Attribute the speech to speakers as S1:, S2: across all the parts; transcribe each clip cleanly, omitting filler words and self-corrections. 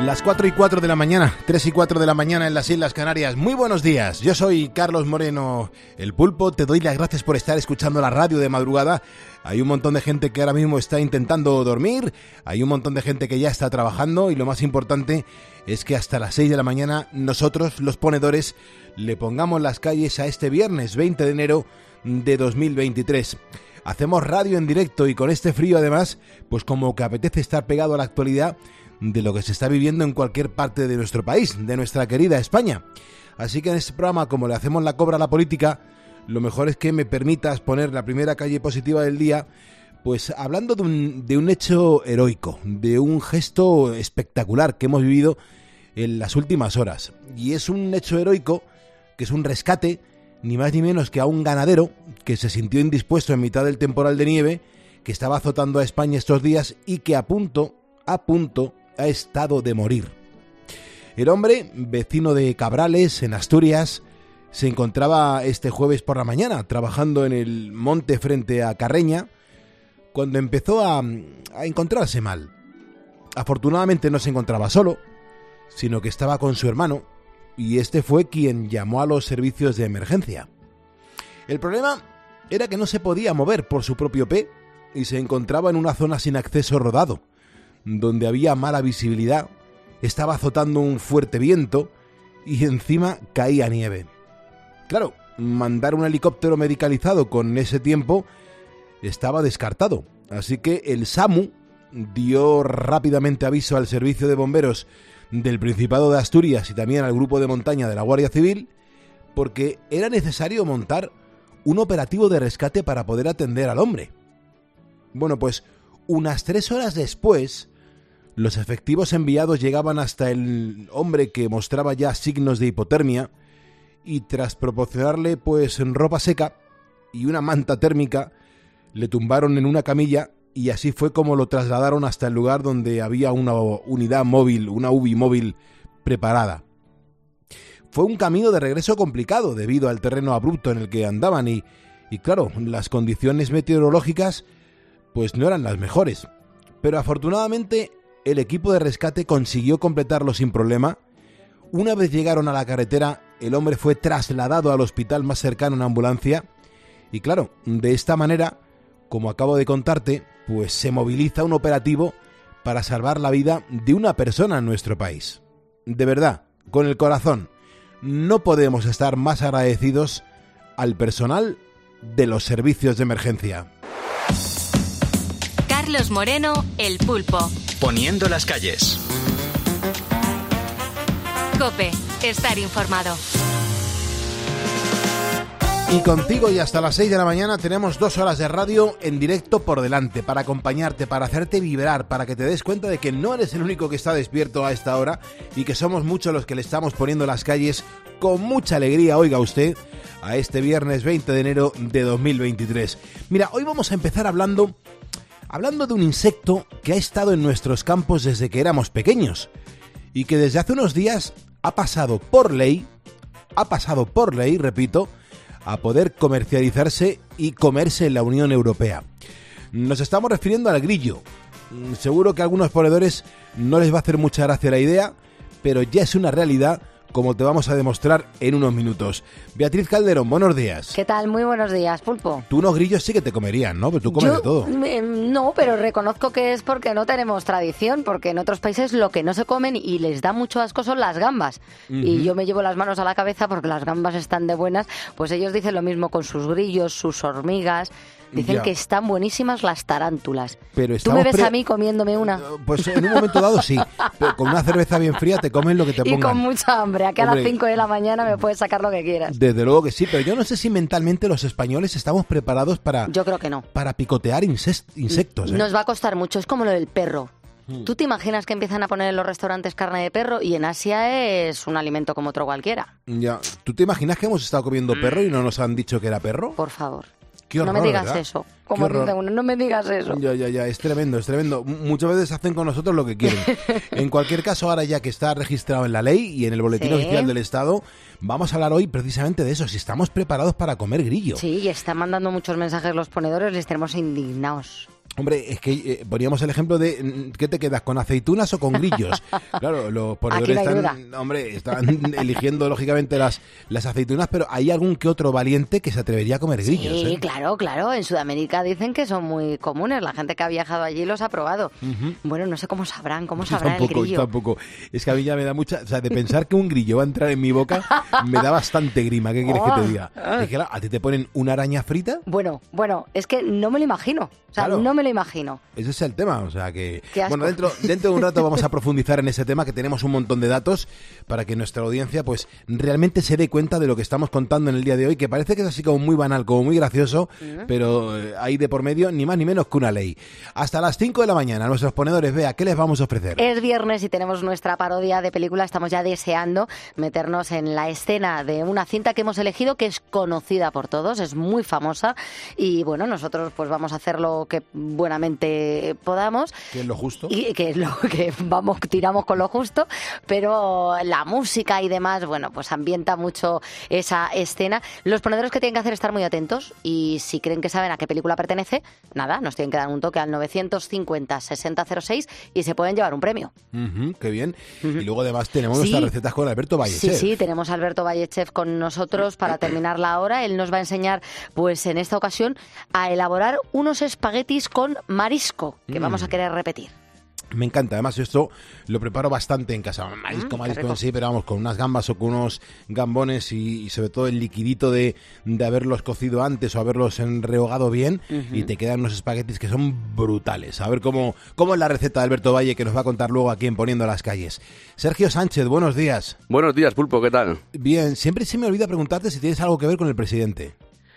S1: Las 4:04 de la mañana, 3:04 de la mañana en las Islas Canarias. Muy buenos días, yo soy Carlos Moreno, el Pulpo. Te doy las gracias por estar escuchando la radio de madrugada. Hay un montón de gente que ahora mismo está intentando dormir, hay un montón de gente que ya está trabajando y lo más importante es que hasta las 6 de la mañana nosotros, los ponedores, le pongamos las calles a este viernes 20 de enero de 2023. Hacemos radio en directo y con este frío además, pues como que apetece estar pegado a la actualidad de lo que se está viviendo en cualquier parte de nuestro país, de nuestra querida España. Así que en este programa, como le hacemos la cobra a la política, lo mejor es que me permitas poner la primera calle positiva del día, pues hablando de un hecho heroico, de un gesto espectacular que hemos vivido en las últimas horas. Y es un hecho heroico que es un rescate, ni más ni menos que a un ganadero que se sintió indispuesto en mitad del temporal de nieve que estaba azotando a España estos días y que a punto ha estado de morir. El hombre, vecino de Cabrales, en Asturias, se encontraba este jueves por la mañana trabajando en el monte frente a Carreña cuando empezó a encontrarse mal. Afortunadamente no se encontraba solo, sino que estaba con su hermano y este fue quien llamó a los servicios de emergencia. El problema era que no se podía mover por su propio pie y se encontraba en una zona sin acceso rodado, donde había mala visibilidad, estaba azotando un fuerte viento y encima caía nieve. Claro, mandar un helicóptero medicalizado con ese tiempo estaba descartado, así que el SAMU dio rápidamente aviso al servicio de bomberos del Principado de Asturias y también al grupo de montaña de la Guardia Civil, porque era necesario montar un operativo de rescate para poder atender al hombre. Bueno, pues unas 3 horas después, los efectivos enviados llegaban hasta el hombre que mostraba ya signos de hipotermia y tras proporcionarle pues ropa seca y una manta térmica, le tumbaron en una camilla y así fue como lo trasladaron hasta el lugar donde había una unidad móvil, una UBI móvil preparada. Fue un camino de regreso complicado debido al terreno abrupto en el que andaban y claro, las condiciones meteorológicas pues no eran las mejores, pero afortunadamente el equipo de rescate consiguió completarlo sin problema. Una vez llegaron a la carretera, el hombre fue trasladado al hospital más cercano en ambulancia y claro, de esta manera, como acabo de contarte, pues se moviliza un operativo para salvar la vida de una persona en nuestro país. De verdad, con el corazón, no podemos estar más agradecidos al personal de los servicios de emergencia.
S2: Carlos Moreno, el Pulpo.
S3: Poniendo las calles.
S2: COPE, estar informado.
S1: Y contigo y hasta las 6 de la mañana tenemos 2 horas de radio en directo por delante para acompañarte, para hacerte vibrar, para que te des cuenta de que no eres el único que está despierto a esta hora y que somos muchos los que le estamos poniendo las calles con mucha alegría, oiga usted, a este viernes 20 de enero de 2023. Mira, hoy vamos a empezar hablando de un insecto que ha estado en nuestros campos desde que éramos pequeños y que desde hace unos días ha pasado por ley, repito, a poder comercializarse y comerse en la Unión Europea. Nos estamos refiriendo al grillo. Seguro que a algunos ponedores no les va a hacer mucha gracia la idea, pero ya es una realidad, como te vamos a demostrar en unos minutos. Beatriz Calderón, buenos días.
S4: ¿Qué tal? Muy buenos días, Pulpo.
S1: Tú unos grillos sí que te comerían, ¿no? Pero tú comes de todo.
S4: No, pero reconozco que es porque no tenemos tradición, porque en otros países lo que no se comen y les da mucho asco son las gambas. Y yo me llevo las manos a la cabeza porque las gambas están de buenas. Pues ellos dicen lo mismo con sus grillos, sus hormigas. Dicen que están buenísimas las tarántulas.
S1: Pero
S4: ¿tú me ves a mí comiéndome una?
S1: Pues en un momento dado sí. Pero con una cerveza bien fría te comes lo que te pongan.
S4: Y con mucha hambre. Aquí a las 5 de la mañana me puedes sacar lo que quieras.
S1: Desde luego que sí, pero yo no sé si mentalmente los españoles estamos preparados para...
S4: Yo creo que no.
S1: Para picotear insectos.
S4: Nos va a costar mucho. Es como lo del perro. ¿Tú te imaginas que empiezan a poner en los restaurantes carne de perro y en Asia es un alimento como otro cualquiera?
S1: Ya. ¿Tú te imaginas que hemos estado comiendo perro y no nos han dicho que era perro?
S4: Por favor.
S1: Qué horror,
S4: no me digas
S1: ¿verdad?
S4: Eso. Como dice uno, no me digas eso.
S1: Ya, es tremendo, es tremendo. Muchas veces hacen con nosotros lo que quieren. En cualquier caso, ahora ya que está registrado en la ley y en el Boletín Oficial del Estado, vamos a hablar hoy precisamente de eso, si estamos preparados para comer grillo.
S4: Sí, y están mandando muchos mensajes los ponedores, les tenemos indignados.
S1: Hombre, es que poníamos el ejemplo de ¿qué te quedas, con aceitunas o con grillos? Claro, los ponedores están eligiendo lógicamente las aceitunas, pero hay algún que otro valiente que se atrevería a comer grillos.
S4: Sí, claro. En Sudamérica dicen que son muy comunes. La gente que ha viajado allí los ha probado. Bueno, no sé cómo sabrán el grillo.
S1: Tampoco. Es que a mí ya me da mucha... O sea, de pensar que un grillo va a entrar en mi boca, me da bastante grima. ¿Qué quieres que te diga? Es que ¿a ti te ponen una araña frita?
S4: Bueno, es que no me lo imagino. O sea, no me lo imagino.
S1: Ese es el tema, o sea que... Bueno, dentro de un rato vamos a profundizar en ese tema, que tenemos un montón de datos para que nuestra audiencia pues realmente se dé cuenta de lo que estamos contando en el día de hoy, que parece que es así como muy banal, como muy gracioso, pero hay de por medio ni más ni menos que una ley. Hasta las 5 de la mañana, nuestros ponedores, Bea, ¿qué les vamos a ofrecer?
S4: Es viernes y tenemos nuestra parodia de película, estamos ya deseando meternos en la escena de una cinta que hemos elegido, que es conocida por todos, es muy famosa, y bueno, nosotros pues vamos a hacer lo que buenamente podamos.
S1: Que es lo justo.
S4: Y que es lo que tiramos con lo justo, pero la música y demás, bueno, pues ambienta mucho esa escena. Los ponedores que tienen que hacer es estar muy atentos, y si creen que saben a qué película pertenece, nada, nos tienen que dar un toque al 950-6006 y se pueden llevar un premio.
S1: Qué bien. Y luego además tenemos nuestras recetas con Alberto Vallechef.
S4: Sí, tenemos a Alberto Vallechef con nosotros para terminar la hora. Él nos va a enseñar, pues en esta ocasión, a elaborar unos espaguetis con marisco, que vamos a querer repetir.
S1: Me encanta, además esto lo preparo bastante en casa, marisco en sí, pero vamos, con unas gambas o con unos gambones y sobre todo el liquidito de haberlos cocido antes o haberlos rehogado bien, y te quedan unos espaguetis que son brutales. A ver cómo es la receta de Alberto Valle, que nos va a contar luego aquí en Poniendo las Calles. Sergio Sánchez, buenos días.
S5: Buenos días, Pulpo, ¿qué tal?
S1: Bien, siempre se me olvida preguntarte si tienes algo que ver con el presidente.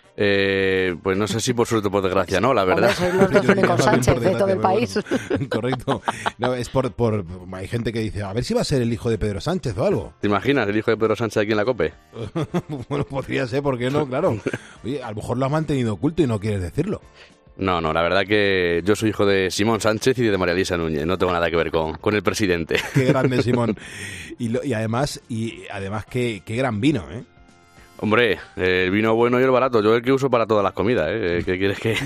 S5: Pues no sé si por suerte o por desgracia, ¿no? La verdad.
S4: Sois los dos únicos Sánchez de todo el país.
S1: Bueno, correcto. No, es por hay gente que dice, a ver si va a ser el hijo de Pedro Sánchez o algo.
S5: ¿Te imaginas el hijo de Pedro Sánchez aquí en la COPE?
S1: Bueno, podría ser, ¿por qué no? Claro. Oye, a lo mejor lo has mantenido oculto y no quieres decirlo.
S5: No, la verdad que yo soy hijo de Simón Sánchez y de María Luisa Núñez, no tengo nada que ver con el presidente.
S1: Qué grande, Simón. Y además, qué gran vino, ¿eh?
S5: Hombre, el vino bueno y el barato, yo el que uso para todas las comidas, ¿eh? ¿Qué quieres que...?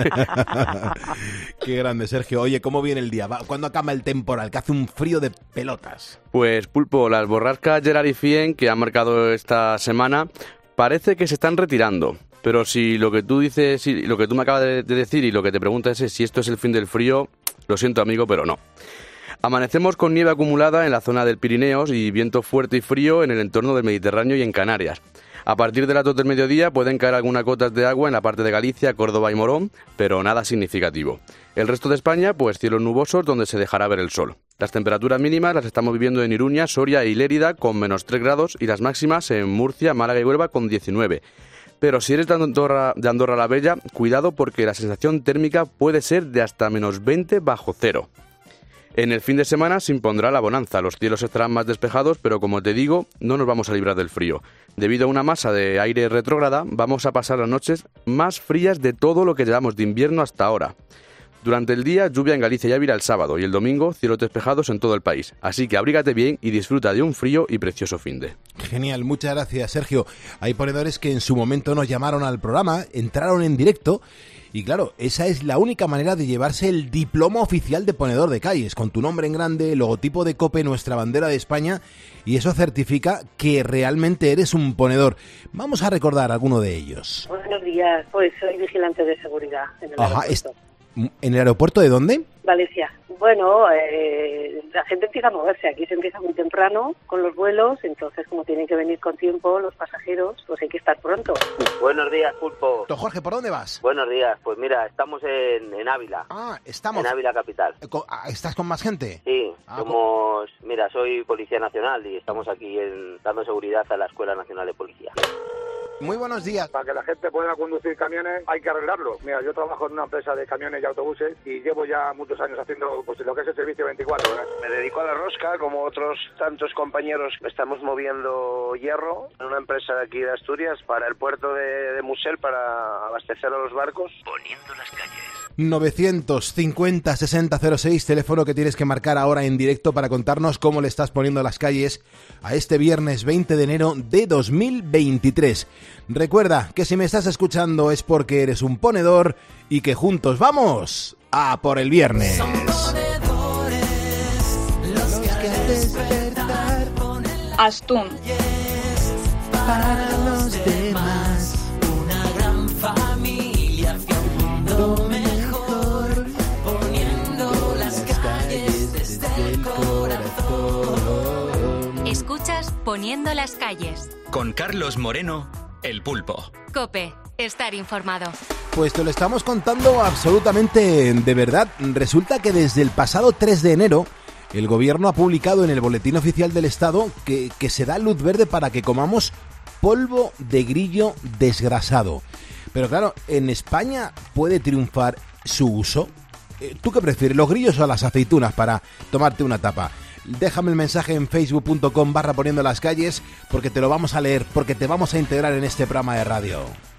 S1: Qué grande, Sergio. Oye, ¿cómo viene el día? ¿Cuándo acaba el temporal? Que hace un frío de pelotas.
S5: Pues, Pulpo, las borrascas Gerard y Fien que han marcado esta semana parece que se están retirando. Pero si lo que tú dices, lo que tú me acabas de decir y lo que te preguntas es si esto es el fin del frío, lo siento, amigo, pero no. Amanecemos con nieve acumulada en la zona del Pirineos y viento fuerte y frío en el entorno del Mediterráneo y en Canarias. A partir de las 2 del mediodía pueden caer algunas gotas de agua en la parte de Galicia, Córdoba y Morón, pero nada significativo. El resto de España, pues cielos nubosos donde se dejará ver el sol. Las temperaturas mínimas las estamos viviendo en Iruña, Soria y Lérida con -3 grados y las máximas en Murcia, Málaga y Huelva con 19. Pero si eres de Andorra la Bella, cuidado porque la sensación térmica puede ser de hasta -20 bajo cero. En el fin de semana se impondrá la bonanza, los cielos estarán más despejados, pero como te digo, no nos vamos a librar del frío. Debido a una masa de aire retrógrada, vamos a pasar las noches más frías de todo lo que llevamos de invierno hasta ahora. Durante el día, lluvia en Galicia y Ávila el sábado, y el domingo, cielos despejados en todo el país. Así que abrígate bien y disfruta de un frío y precioso finde.
S1: Genial, muchas gracias, Sergio. Hay ponedores que en su momento nos llamaron al programa, entraron en directo. Y claro, esa es la única manera de llevarse el diploma oficial de ponedor de calles, con tu nombre en grande, el logotipo de COPE, nuestra bandera de España, y eso certifica que realmente eres un ponedor. Vamos a recordar alguno de ellos.
S6: Buenos días, pues soy vigilante de seguridad en el aeropuerto.
S1: ¿En el aeropuerto de dónde?
S6: Valencia. Bueno, la gente empieza a moverse. Aquí se empieza muy temprano con los vuelos, entonces como tienen que venir con tiempo los pasajeros, pues hay que estar pronto.
S7: Buenos días, Pulpo.
S1: Don Jorge, ¿por dónde vas?
S7: Buenos días, pues mira, estamos en Ávila.
S1: Ah, estamos.
S7: En Ávila capital.
S1: ¿Estás con más gente?
S7: Sí, mira, soy Policía Nacional y estamos aquí dando seguridad a la Escuela Nacional de Policía.
S1: Muy buenos días.
S8: Para que la gente pueda conducir camiones hay que arreglarlo. Mira, yo trabajo en una empresa de camiones y autobuses y llevo ya muchos años haciendo pues lo que es el servicio 24 horas.
S9: Me dedico a la rosca, como otros tantos compañeros. Estamos moviendo hierro en una empresa de aquí de Asturias para el puerto de Musel para abastecer a los barcos.
S3: Poniendo las calles.
S1: 950-6006, teléfono que tienes que marcar ahora en directo para contarnos cómo le estás poniendo las calles a este viernes 20 de enero de 2023. Recuerda que si me estás escuchando es porque eres un ponedor y que juntos vamos a por el viernes.
S10: Astún.
S1: Para los demás,
S11: una gran familia hacia un mundo mejor, poniendo las calles desde el corazón.
S2: Escuchas Poniendo las calles.
S3: Con Carlos Moreno, El Pulpo.
S2: COPE, estar informado.
S1: Pues te lo estamos contando absolutamente de verdad. Resulta que desde el pasado 3 de enero el gobierno ha publicado en el Boletín Oficial del Estado que se da luz verde para que comamos polvo de grillo desgrasado. Pero claro, ¿en España puede triunfar su uso? ¿Tú qué prefieres, los grillos o las aceitunas para tomarte una tapa? Déjame el mensaje en facebook.com/poniendo las calles, porque te lo vamos a leer, porque te vamos a integrar en este programa de radio.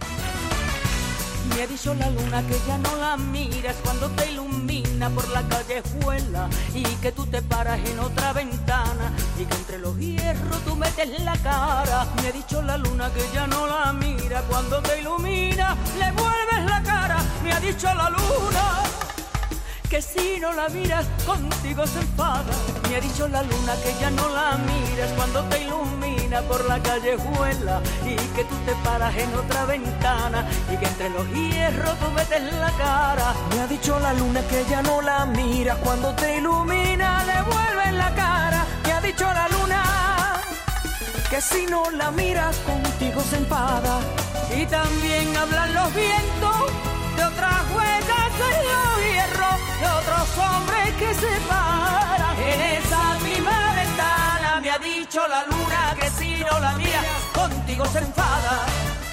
S11: Me ha dicho la luna que ya no la miras cuando te ilumina por la callejuela y que tú te paras en otra ventana y que entre los hierros tú metes la cara. Me ha dicho la luna que ya no la mira cuando te ilumina, le vuelves la cara. Me ha dicho la luna que si no la miras contigo se enfada. Me ha dicho la luna que ya no la miras cuando te ilumina por la callejuela y que tú te paras en otra ventana y que entre los hierros tú metes la cara. Me ha dicho la luna que ya no la miras cuando te ilumina, le vuelves la cara. Me ha dicho la luna que si no la miras contigo se enfada. Y también hablan los vientos de otras huellas en los hierros, de otros hombres que se paran en esa misma ventana. Me ha dicho la luna que si no la miras contigo se enfada.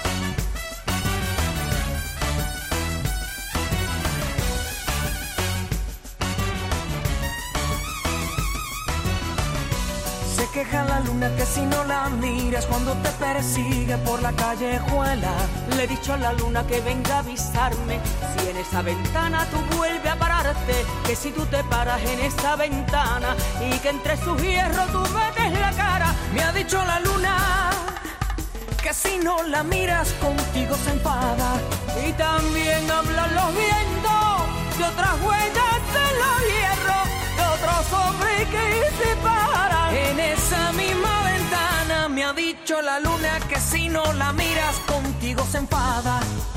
S11: Se queja la luna que si no la miras cuando te persigue por la callejuela. Le he dicho a la luna que venga a avisarme si en esa ventana tú vuelves a pararte, que si tú te paras en esa ventana y que entre sus hierros tú metes la cara. Me ha dicho la luna que si no la miras contigo se enfada. Y también hablan los vientos de otras huellas de los hierros, de otros hombres que se paran en esa misma ventana. Me ha dicho la luna que si no la miras contigo se enfada.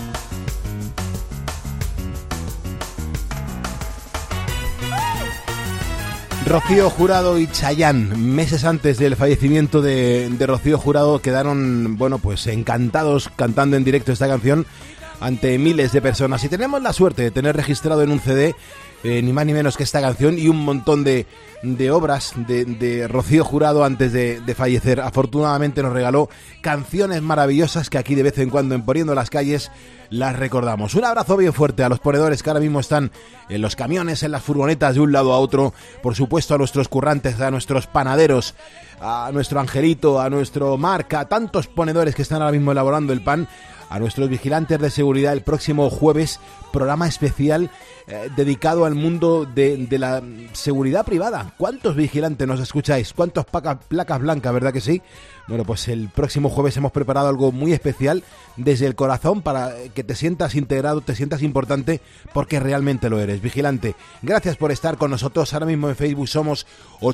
S1: Rocío Jurado y Chayanne, meses antes del fallecimiento de Rocío Jurado, quedaron, bueno, pues encantados cantando en directo esta canción ante miles de personas. Y tenemos la suerte de tener registrado en un CD ni más ni menos que esta canción y un montón de obras de Rocío Jurado antes de fallecer. Afortunadamente nos regaló canciones maravillosas que aquí de vez en cuando en Poniendo las Calles las recordamos. Un abrazo bien fuerte a los ponedores que ahora mismo están en los camiones, en las furgonetas de un lado a otro. Por supuesto a nuestros currantes, a nuestros panaderos, a nuestro Angelito, a nuestro Marc, a tantos ponedores que están ahora mismo elaborando el pan. A nuestros vigilantes de seguridad, el próximo jueves, programa especial dedicado al mundo de la seguridad privada. ¿Cuántos vigilantes nos escucháis? ¿Cuántas placas blancas, verdad que sí? Bueno, pues el próximo jueves hemos preparado algo muy especial desde el corazón para que te sientas integrado, te sientas importante, porque realmente lo eres. Vigilante, gracias por estar con nosotros. Ahora mismo en Facebook somos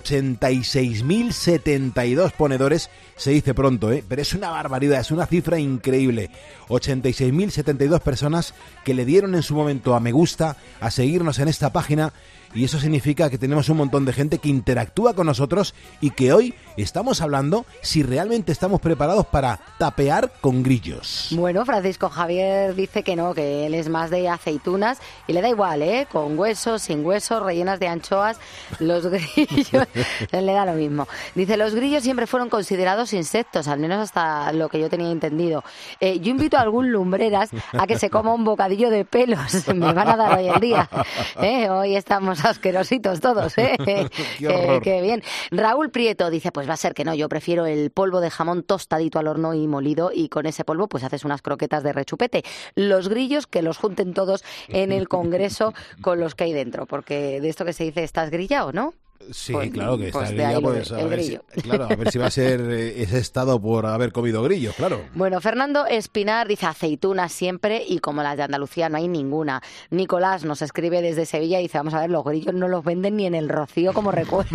S1: 86.072 ponedores. Se dice pronto, pero es una barbaridad, es una cifra increíble. 86.072 personas que le dieron en su momento a me gusta, a seguirnos en esta página, y eso significa que tenemos un montón de gente que interactúa con nosotros y que hoy estamos hablando si realmente estamos preparados para tapear con grillos.
S4: Bueno, Francisco Javier dice que no, que él es más de aceitunas y le da igual, con huesos, sin huesos, rellenas de anchoas, los grillos, le da lo mismo. Dice, los grillos siempre fueron considerados insectos, al menos hasta lo que yo tenía entendido. Yo invito a algún lumbreras a que se coma un bocadillo de pelos, me van a dar hoy el día. Hoy estamos asquerositos todos, qué bien. Raúl Prieto dice, pues va a ser que no, yo prefiero el polvo de jamón tostadito al horno y molido, y con ese polvo pues haces unas croquetas de rechupete. Los grillos que los junten todos en el Congreso con los que hay dentro, porque de esto que se dice, estás grillado, ¿no?
S1: Sí,
S4: Pues,
S1: claro que
S4: pues
S1: está
S4: de ahí
S1: grilla,
S4: lo
S1: pues
S4: de-
S1: a
S4: el
S1: ver,
S4: grillo.
S1: claro, a ver si va a ser ese estado por haber comido grillos, claro.
S4: Bueno, Fernando Espinar dice aceitunas siempre y como las de Andalucía no hay ninguna. Nicolás nos escribe desde Sevilla y dice, vamos a ver, los grillos no los venden ni en el Rocío como recuerdo.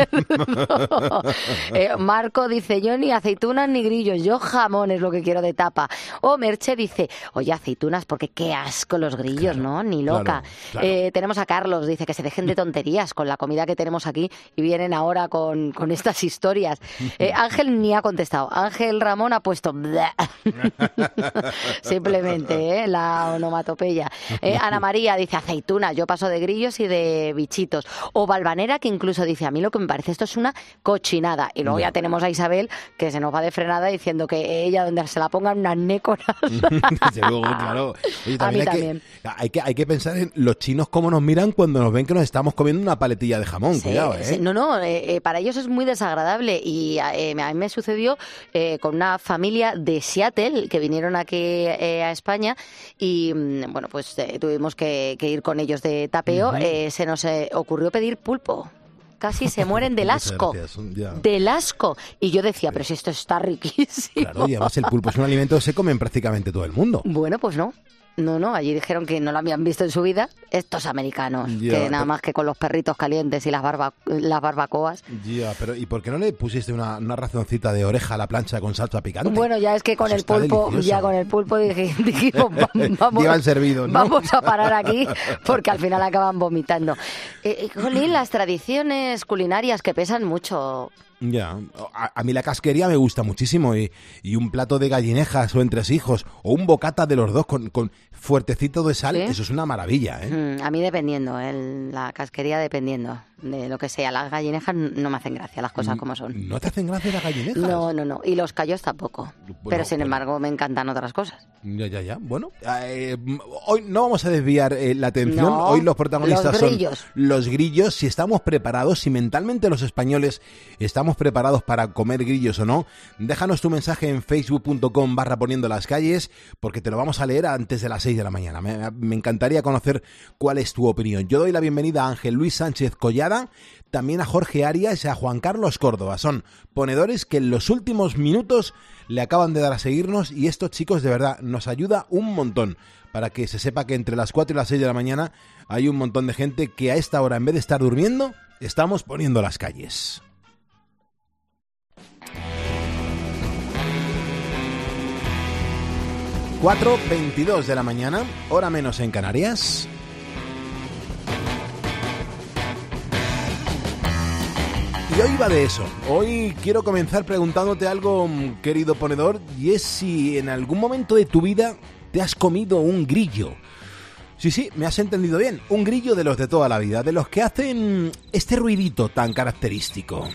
S4: Marco dice, yo ni aceitunas ni grillos, yo jamón es lo que quiero de tapa. O Merche dice, oye, aceitunas porque qué asco los grillos,
S1: Claro,
S4: ¿no? Ni loca.
S1: claro.
S4: Tenemos a Carlos, dice que se dejen de tonterías con la comida que tenemos aquí y vienen ahora con estas historias. Ángel ni ha contestado. Ángel Ramón ha puesto "Bleh". Simplemente, la onomatopeya. Ana María dice aceituna, yo paso de grillos y de bichitos. O Valvanera, que incluso dice, a mí lo que me parece esto es una cochinada. Y luego ya tenemos a Isabel, que se nos va de frenada diciendo que ella, donde se la pongan unas nécoras.
S1: Desde luego, claro. Oye,
S4: A mí
S1: hay
S4: también.
S1: hay que pensar en los chinos cómo nos miran cuando nos ven que nos estamos comiendo una paletilla de jamón.
S4: Sí,
S1: Cuidado, ¿eh?
S4: sí. No, para ellos es muy desagradable y a mí me sucedió con una familia de Seattle que vinieron aquí a España y bueno, pues tuvimos que ir con ellos de tapeo. Se nos ocurrió pedir pulpo. Casi se mueren del
S1: Muchas
S4: asco.
S1: gracias, ya.
S4: Del asco. Y yo decía, pero si esto está riquísimo.
S1: Claro, y además el pulpo es un alimento que se come en prácticamente todo el mundo.
S4: Bueno, pues no. No, allí dijeron que no lo habían visto en su vida estos americanos,
S1: Ya,
S4: que nada
S1: pero-
S4: más que con los perritos calientes y las barbacoas.
S1: Ya, pero ¿y por qué no le pusiste una racioncita de oreja a la plancha con salsa picante?
S4: Bueno, ya es que con
S1: Eso
S4: el
S1: está
S4: pulpo,
S1: delicioso.
S4: ya con el pulpo dijimos, vamos,
S1: Llevan servido, ¿no?
S4: vamos a parar aquí porque al final acaban vomitando. Jolín, las tradiciones culinarias que pesan mucho.
S1: Ya, a mí la casquería me gusta muchísimo y un plato de gallinejas o entresijos o un bocata de los dos con fuertecito de sal,
S4: ¿Sí?
S1: eso es una maravilla, ¿eh?
S4: A mí dependiendo, la casquería dependiendo de lo que sea. Las gallinejas no me hacen gracia, las cosas como son.
S1: ¿No te hacen gracia las gallinejas?
S4: No. Y los callos tampoco. Pero sin embargo me encantan otras cosas.
S1: Ya. Bueno, hoy no vamos a desviar la atención.
S4: No,
S1: Hoy los protagonistas
S4: los
S1: son
S4: grillos.
S1: los grillos. Si estamos preparados, si mentalmente los españoles estamos preparados para comer grillos o no, déjanos tu mensaje en facebook.com/poniendo las calles, porque te lo vamos a leer antes de las 6 de la mañana. Me encantaría conocer cuál es tu opinión. Yo doy la bienvenida a Ángel Luis Sánchez Collada, también a Jorge Arias y a Juan Carlos Córdoba. Son ponedores que en los últimos minutos le acaban de dar a seguirnos y estos chicos de verdad nos ayuda un montón para que se sepa que entre las 4 y las 6 de la mañana hay un montón de gente que a esta hora, en vez de estar durmiendo, estamos poniendo las calles. Cuatro 22 de la mañana, hora menos en Canarias. Y hoy va de eso. Hoy quiero comenzar preguntándote algo, querido ponedor, y es si en algún momento de tu vida te has comido un grillo. Sí, me has entendido bien. Un grillo de los de toda la vida, de los que hacen este ruidito tan característico.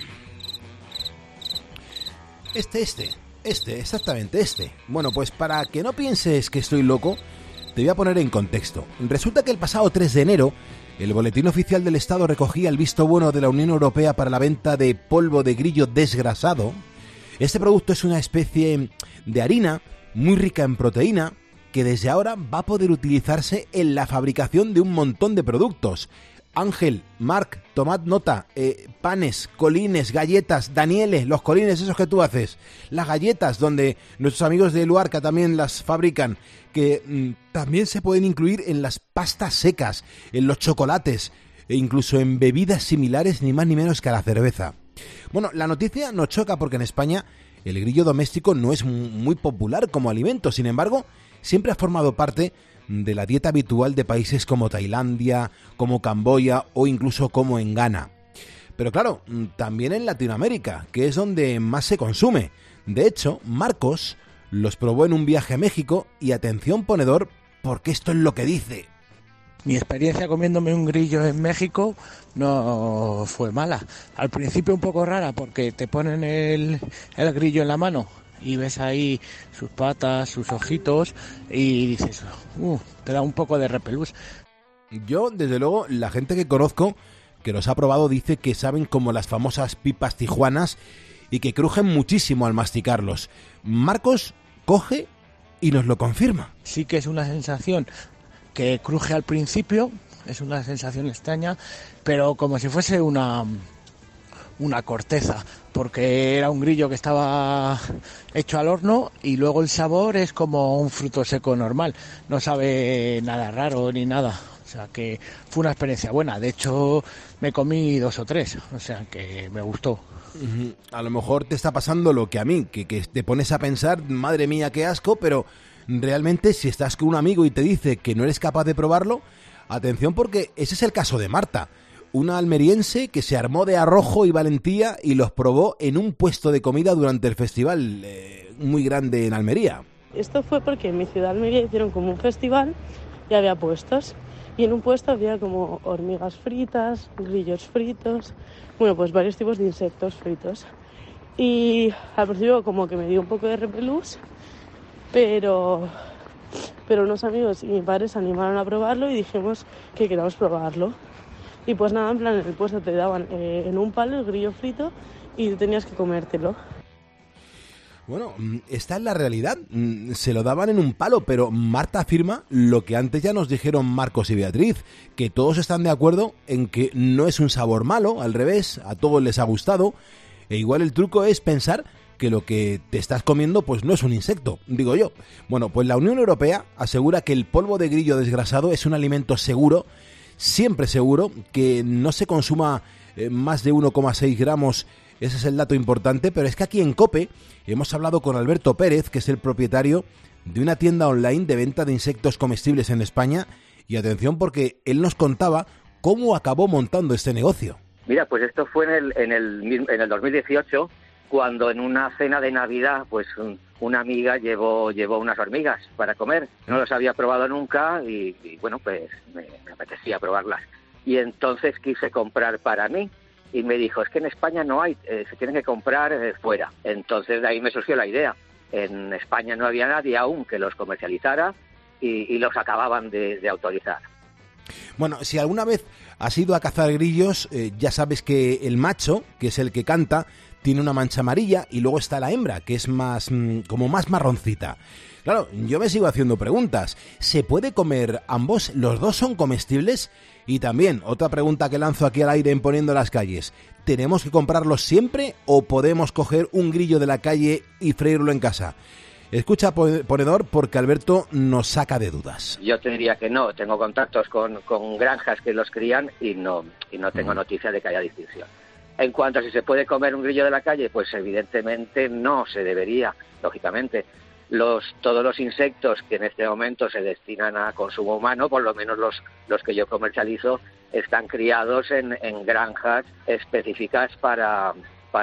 S1: Exactamente este. Bueno, pues para que no pienses que estoy loco, te voy a poner en contexto. Resulta que el pasado 3 de enero, el Boletín Oficial del Estado recogía el visto bueno de la Unión Europea para la venta de polvo de grillo desgrasado. Este producto es una especie de harina muy rica en proteína que desde ahora va a poder utilizarse en la fabricación de un montón de productos. Ángel, Marc, tomad nota, panes, colines, galletas, Daniele, los colines esos que tú haces, las galletas donde nuestros amigos de Luarca también las fabrican, que también se pueden incluir en las pastas secas, en los chocolates e incluso en bebidas similares ni más ni menos que a la cerveza. Bueno, la noticia nos choca porque en España el grillo doméstico no es muy popular como alimento, sin embargo, siempre ha formado parte de la dieta habitual de países como Tailandia, como Camboya o incluso como en Ghana. Pero claro, también en Latinoamérica, que es donde más se consume. De hecho, Marcos los probó en un viaje a México y atención ponedor, porque esto es lo que dice.
S12: Mi experiencia comiéndome un grillo en México no fue mala. Al principio un poco rara porque te ponen el grillo en la mano y ves ahí sus patas, sus ojitos y dices, te da un poco de repelús.
S1: Yo, desde luego, la gente que conozco que los ha probado dice que saben como las famosas pipas tijuanas y que crujen muchísimo al masticarlos. Marcos coge y nos lo confirma.
S12: Sí que es una sensación que cruje al principio, es una sensación extraña, pero como si fuese una una corteza, porque era un grillo que estaba hecho al horno y luego el sabor es como un fruto seco normal, no sabe nada raro ni nada. O sea que fue una experiencia buena. De hecho, me comí 2 o 3, o sea que me gustó.
S1: A lo mejor te está pasando lo que a mí, que te pones a pensar, madre mía, qué asco, pero realmente si estás con un amigo y te dice que no eres capaz de probarlo, atención, porque ese es el caso de Marta, una almeriense que se armó de arrojo y valentía y los probó en un puesto de comida durante el festival muy grande en Almería.
S13: Esto fue porque en mi ciudad Almería hicieron como un festival y había puestos. Y en un puesto había como hormigas fritas, grillos fritos, bueno, pues varios tipos de insectos fritos. Y al principio como que me dio un poco de repelús, pero unos amigos y mi padre se animaron a probarlo y dijimos que queríamos probarlo. Y pues nada, en plan, en el puesto te daban en un palo el grillo frito y tenías que comértelo.
S1: Bueno, esta es la realidad, se lo daban en un palo, pero Marta afirma lo que antes ya nos dijeron Marcos y Beatriz, que todos están de acuerdo en que no es un sabor malo, al revés, a todos les ha gustado, e igual el truco es pensar que lo que te estás comiendo pues no es un insecto, digo yo. Bueno, pues la Unión Europea asegura que el polvo de grillo desgrasado es un alimento seguro, siempre seguro, que no se consuma más de 1,6 gramos. Ese es el dato importante, pero es que aquí en COPE hemos hablado con Alberto Pérez, que es el propietario de una tienda online de venta de insectos comestibles en España, y atención porque él nos contaba cómo acabó montando este negocio.
S14: Mira, pues esto fue en el 2018, cuando en una cena de Navidad, pues una amiga llevó unas hormigas para comer. No las había probado nunca y bueno, pues me apetecía probarlas. Y entonces quise comprar para mí. Y me dijo, es que en España no hay, se tienen que comprar fuera. Entonces de ahí me surgió la idea. En España no había nadie aún que los comercializara y los acababan de autorizar.
S1: Bueno, si alguna vez has ido a cazar grillos, ya sabes que el macho, que es el que canta, tiene una mancha amarilla y luego está la hembra, que es más como más marroncita. Claro, yo me sigo haciendo preguntas. ¿Se puede comer ambos? ¿Los dos son comestibles? Y también, otra pregunta que lanzo aquí al aire en Poniendo las Calles. ¿Tenemos que comprarlos siempre o podemos coger un grillo de la calle y freírlo en casa? Escucha, ponedor, porque Alberto nos saca de dudas.
S14: Yo te diría que no. Tengo contactos con granjas que los crían y no tengo noticia de que haya distinción. En cuanto a si se puede comer un grillo de la calle, pues evidentemente no se debería, lógicamente. Todos los insectos que en este momento se destinan a consumo humano, por lo menos los que yo comercializo, están criados en granjas específicas para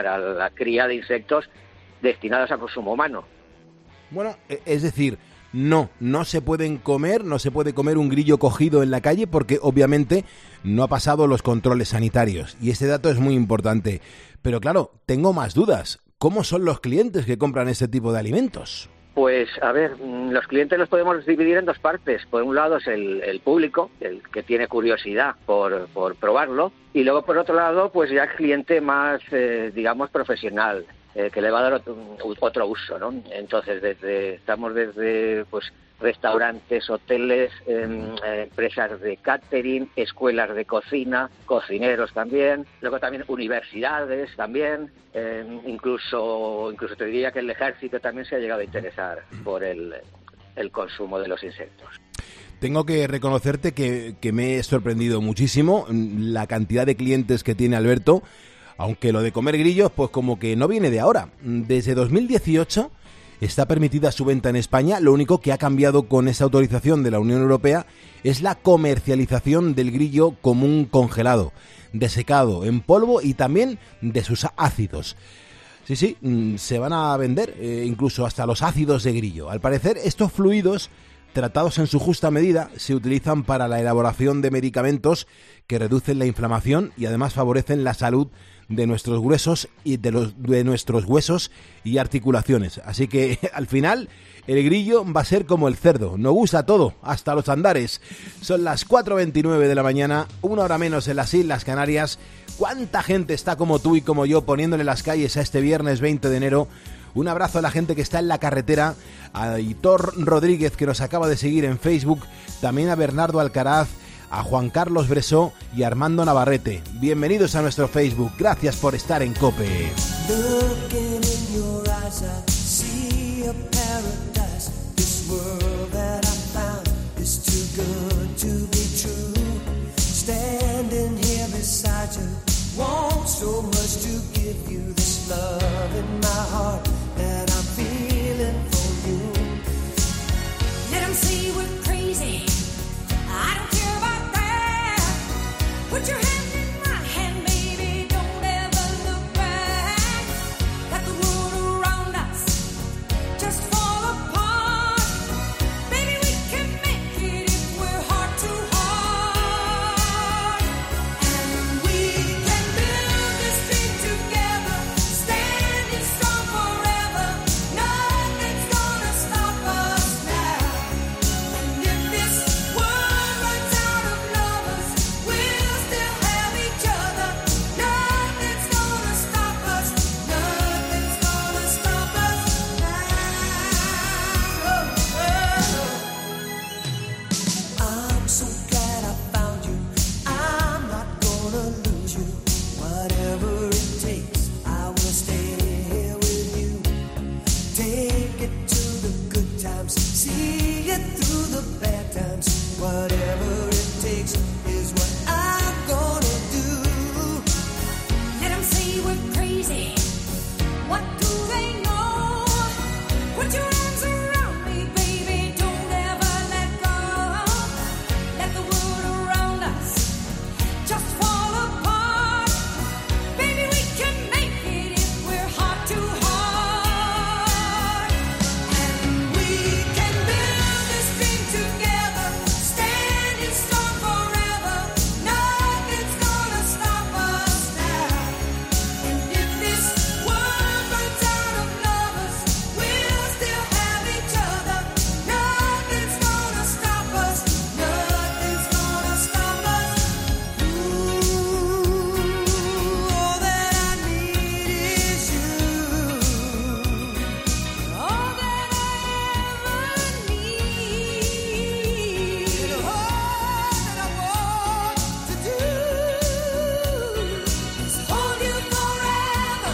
S14: la cría de insectos destinados a consumo humano.
S1: Bueno, es decir, no se pueden comer, no se puede comer un grillo cogido en la calle porque obviamente no ha pasado los controles sanitarios y este dato es muy importante. Pero claro, tengo más dudas. ¿Cómo son los clientes que compran este tipo de alimentos?
S14: Pues, a ver, los clientes los podemos dividir en dos partes. Por un lado es el público, el que tiene curiosidad por probarlo, y luego por otro lado, pues ya el cliente más, digamos, profesional, que le va a dar otro uso, ¿no? Entonces, estamos desde pues restaurantes, hoteles, empresas de catering, escuelas de cocina, cocineros también, luego también universidades también, incluso te diría que el ejército también se ha llegado a interesar por el consumo de los insectos.
S1: Tengo que reconocerte que me he sorprendido muchísimo la cantidad de clientes que tiene Alberto, aunque lo de comer grillos pues como que no viene de ahora. Desde 2018 está permitida su venta en España, lo único que ha cambiado con esa autorización de la Unión Europea es la comercialización del grillo común congelado, desecado, en polvo y también de sus ácidos. Sí, se van a vender incluso hasta los ácidos de grillo. Al parecer estos fluidos, tratados en su justa medida, se utilizan para la elaboración de medicamentos que reducen la inflamación y además favorecen la salud de nuestros huesos y de nuestros huesos y articulaciones. Así que al final el grillo va a ser como el cerdo, nos gusta todo, hasta los andares. Son las 4:29 de la mañana, 1 hora menos en las Islas Canarias. ¿Cuánta gente está como tú y como yo poniéndole las calles a este viernes 20 de enero? Un abrazo a la gente que está en la carretera, a Hitor Rodríguez que nos acaba de seguir en Facebook, también a Bernardo Alcaraz, a Juan Carlos Bresó y a Armando Navarrete. Bienvenidos a nuestro Facebook, gracias por estar en COPE.
S15: Put your hand in my hand, baby, don't ever look back. Let the world around us just fall apart. Baby, we can make it if we're heart to heart. And we can build this dream together, standing strong forever. Nothing's gonna stop us now. And if this world runs out of lovers, we'll still have each other. Nothing's gonna stop us. Nothing's gonna stop us now. I'm so glad I found you. I'm not gonna lose you. Whatever it takes, I will stay here with you. Take it to the good times, see it through the bad times. Whatever it takes is what I'm gonna do. Let them say we're crazy. What do they know? Put your arms around me, baby. Don't ever let go. Let the world around us just fall apart. Baby, we can make it if we're heart to heart. And we can build this dream together, standing strong forever. Nothing's gonna stop us now. And if this world runs out of lovers, we'll still have each other. Nothing's gonna stop us. Nothing's gonna stop us. Ooh, all that I need is you. All that I ever need. All that I want to do is hold you forever,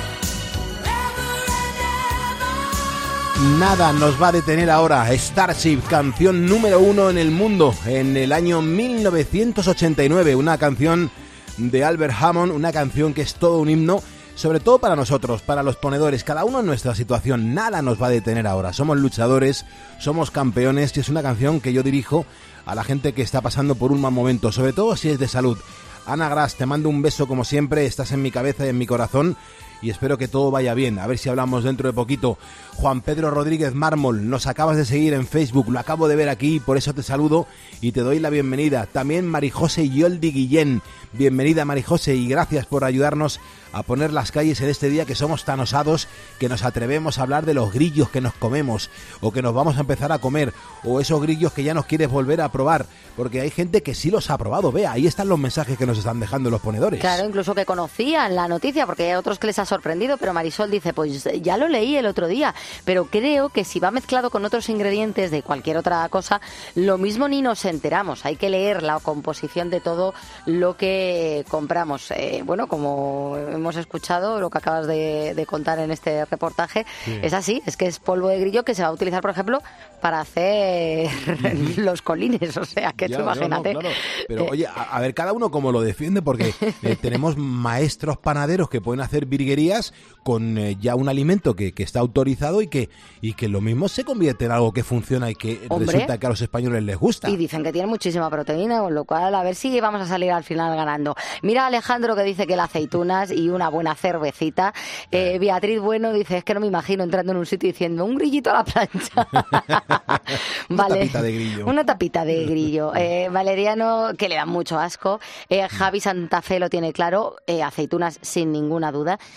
S15: forever and ever.
S1: Nada nos va a detener ahora. Starship, canción número 1 en el mundo en el año 1989. Una canción de Albert Hammond, una canción que es todo un himno, sobre todo para nosotros, para los ponedores, cada uno en nuestra situación. Nada nos va a detener ahora. Somos luchadores, somos campeones y es una canción que yo dirijo a la gente que está pasando por un mal momento, sobre todo si es de salud. Ana Gras, te mando un beso como siempre, estás en mi cabeza y en mi corazón y espero que todo vaya bien, a ver si hablamos dentro de poquito. Juan Pedro Rodríguez Mármol, nos acabas de seguir en Facebook, lo acabo de ver aquí, por eso te saludo y te doy la bienvenida. También Marijose Yoldi Guillén, bienvenida Marijose y gracias por ayudarnos a poner las calles en este día que somos tan osados que nos atrevemos a hablar de los grillos que nos comemos o que nos vamos a empezar a comer o esos grillos que ya nos quieres volver a probar, porque hay gente que sí los ha probado. Vea, ahí están los mensajes que nos están dejando los ponedores.
S4: Claro, incluso que conocían la noticia, porque hay otros que les ha sorprendido, pero Marisol dice, pues ya lo leí el otro día, pero creo que si va mezclado con otros ingredientes de cualquier otra cosa, lo mismo ni nos enteramos. Hay que leer la composición de todo lo que compramos. Bueno, como hemos escuchado, lo que acabas de contar en este reportaje, sí. Es así, es que es polvo de grillo que se va a utilizar, por ejemplo, para hacer los colines, o sea, que tú imagínate. No, claro.
S1: Pero oye, a ver, cada uno como lo defiende, porque tenemos maestros panaderos que pueden hacer virguerías con ya un alimento que está autorizado y que lo mismo se convierte en algo que funciona y que resulta que a los españoles les gusta.
S4: Y dicen que tiene muchísima proteína, con lo cual a ver si vamos a salir al final ganando. Mira Alejandro que dice que las aceitunas y una buena cervecita. Beatriz Bueno dice, es que no me imagino entrando en un sitio diciendo un grillito a la plancha.
S1: Una tapita de grillo.
S4: Una tapita de grillo. Valeriano, que le da mucho asco. Javi Santa Fe lo tiene claro, aceitunas sin ninguna duda.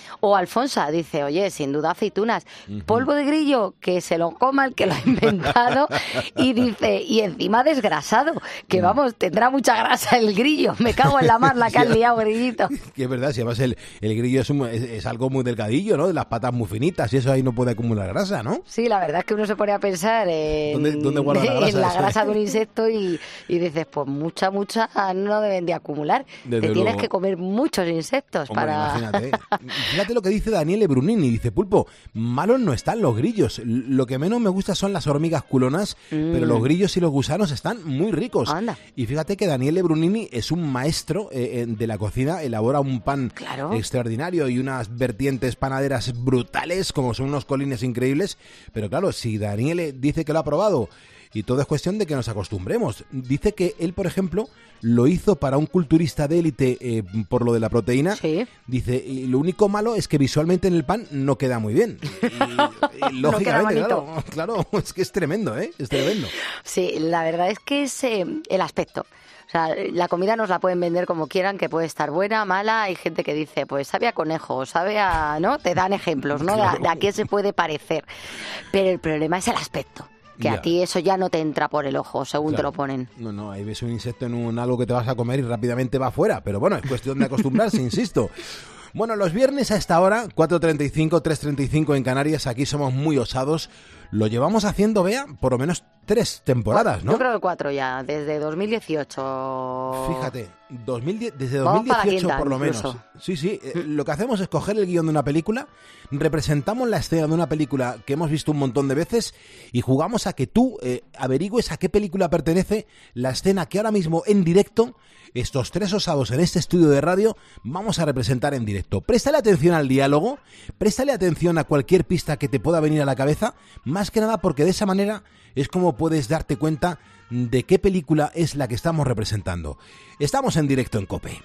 S4: O Alfonsa dice, oye, sin duda aceitunas. Polvo de grillo, que se lo coma el que lo ha inventado. Y dice, y encima desgrasado, que vamos, tendrá mucha grasa el grillo. Me cago en la mar la que has liado, grillito.
S1: Que es verdad, si además el grillo es algo muy delgadillo, ¿no? De las patas muy finitas y eso ahí no puede acumular grasa, ¿no?
S4: Sí, la verdad es que uno se pone a pensar
S1: ¿Dónde guarda la grasa?
S4: En la grasa de un insecto y dices, pues mucha no deben de acumular.
S1: Desde
S4: Tienes
S1: luego.
S4: que comer muchos insectos.
S1: Hombre,
S4: para...
S1: imagínate. Fíjate lo que dice Daniele Brunini. Dice, Pulpo, malos no están los grillos. Lo que menos me gusta son las hormigas culonas, pero los grillos y los gusanos están muy ricos.
S4: Anda.
S1: Y fíjate que Daniele Brunini es un maestro de la cocina, elabora un pan extraordinario y unas vertientes panaderas brutales, como son unos colines increíbles. Pero claro, si Daniele dice que lo ha probado, y todo es cuestión de que nos acostumbremos. Dice que él, por ejemplo, lo hizo para un culturista de élite por lo de la proteína.
S4: Sí.
S1: Dice, y lo único malo es que visualmente en el pan no queda muy bien. Y lógicamente, claro, es que es tremendo, ¿eh? Es tremendo.
S4: Sí, la verdad es que es el aspecto. O sea, la comida nos la pueden vender como quieran, que puede estar buena, mala. Hay gente que dice, pues sabe a conejo, sabe a... ¿no? Te dan ejemplos, ¿no?
S1: Claro.
S4: De a qué se puede parecer. Pero el problema es el aspecto. Que a ti eso ya no te entra por el ojo, según te lo ponen.
S1: No, ahí ves un insecto en algo que te vas a comer y rápidamente va afuera. Pero bueno, es cuestión de acostumbrarse, insisto. Bueno, los viernes a esta hora, 4:35, 3:35 en Canarias, aquí somos muy osados. Lo llevamos haciendo, Bea, por lo menos 3 temporadas, ¿no?
S4: Yo creo que 4 ya, desde 2018.
S1: Fíjate, desde
S4: Vamos para la
S1: 2018
S4: quinta,
S1: por lo menos.
S4: incluso.
S1: Sí, lo que hacemos es coger el guión de una película, representamos la escena de una película que hemos visto un montón de veces y jugamos a que tú averigües a qué película pertenece la escena que ahora mismo en directo, estos 3 osados en este estudio de radio, vamos a representar en directo. Préstale atención al diálogo, préstale atención a cualquier pista que te pueda venir a la cabeza, más que nada porque de esa manera es como puedes darte cuenta de qué película es la que estamos representando. Estamos en directo en COPE.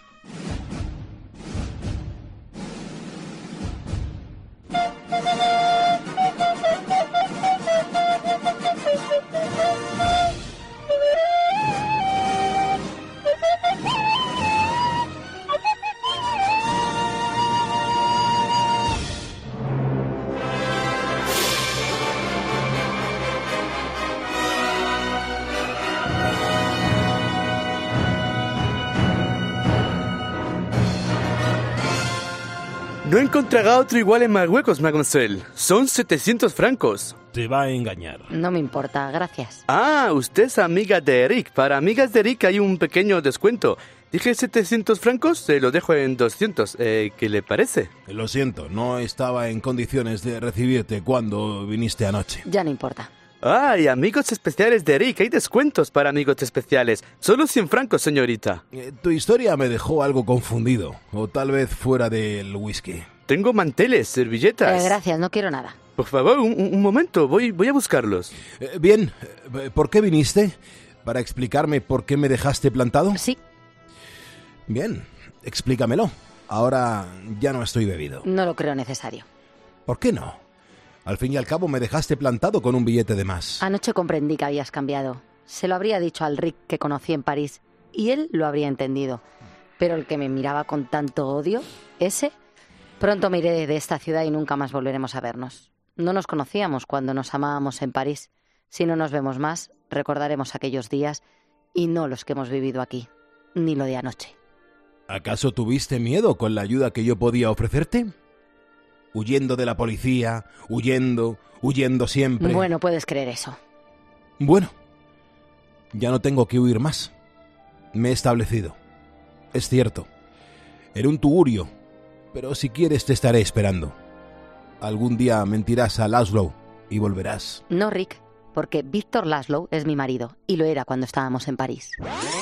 S5: No he encontrado otro igual en Marruecos, mademoiselle. Son 700 francos.
S1: Te va a engañar.
S4: No me importa, gracias.
S5: Ah, usted es amiga de Eric. Para amigas de Eric hay un pequeño descuento. Dije 700 francos, se lo dejo en 200. ¿Qué le parece?
S1: Lo siento, no estaba en condiciones de recibirte cuando viniste anoche.
S4: Ya no importa.
S5: ¡Ay, amigos especiales de Eric! Hay descuentos para amigos especiales. Solo 100 francos, señorita.
S1: Tu historia me dejó algo confundido. O tal vez fuera del whisky.
S5: Tengo manteles, servilletas.
S4: Gracias, no quiero nada.
S5: Por favor, un momento. Voy a buscarlos.
S1: Bien, ¿por qué viniste? ¿Para explicarme por qué me dejaste plantado?
S4: Sí.
S1: Bien, explícamelo. Ahora ya no estoy bebido.
S4: No lo creo necesario.
S1: ¿Por qué no? Al fin y al cabo me dejaste plantado con un billete de más.
S4: Anoche comprendí que habías cambiado. Se lo habría dicho al Rick que conocí en París y él lo habría entendido. Pero el que me miraba con tanto odio, ese, pronto me iré de esta ciudad y nunca más volveremos a vernos. No nos conocíamos cuando nos amábamos en París. Si no nos vemos más, recordaremos aquellos días y no los que hemos vivido aquí, ni lo de anoche.
S1: ¿Acaso tuviste miedo con la ayuda que yo podía ofrecerte? Huyendo de la policía, huyendo siempre.
S4: Bueno, puedes creer eso.
S1: Bueno, ya no tengo que huir más. Me he establecido. Es cierto. Era un tugurio, pero si quieres te estaré esperando. Algún día mentirás a Laszlo y volverás.
S4: No, Rick, porque Víctor Laszlo es mi marido y lo era cuando estábamos en París.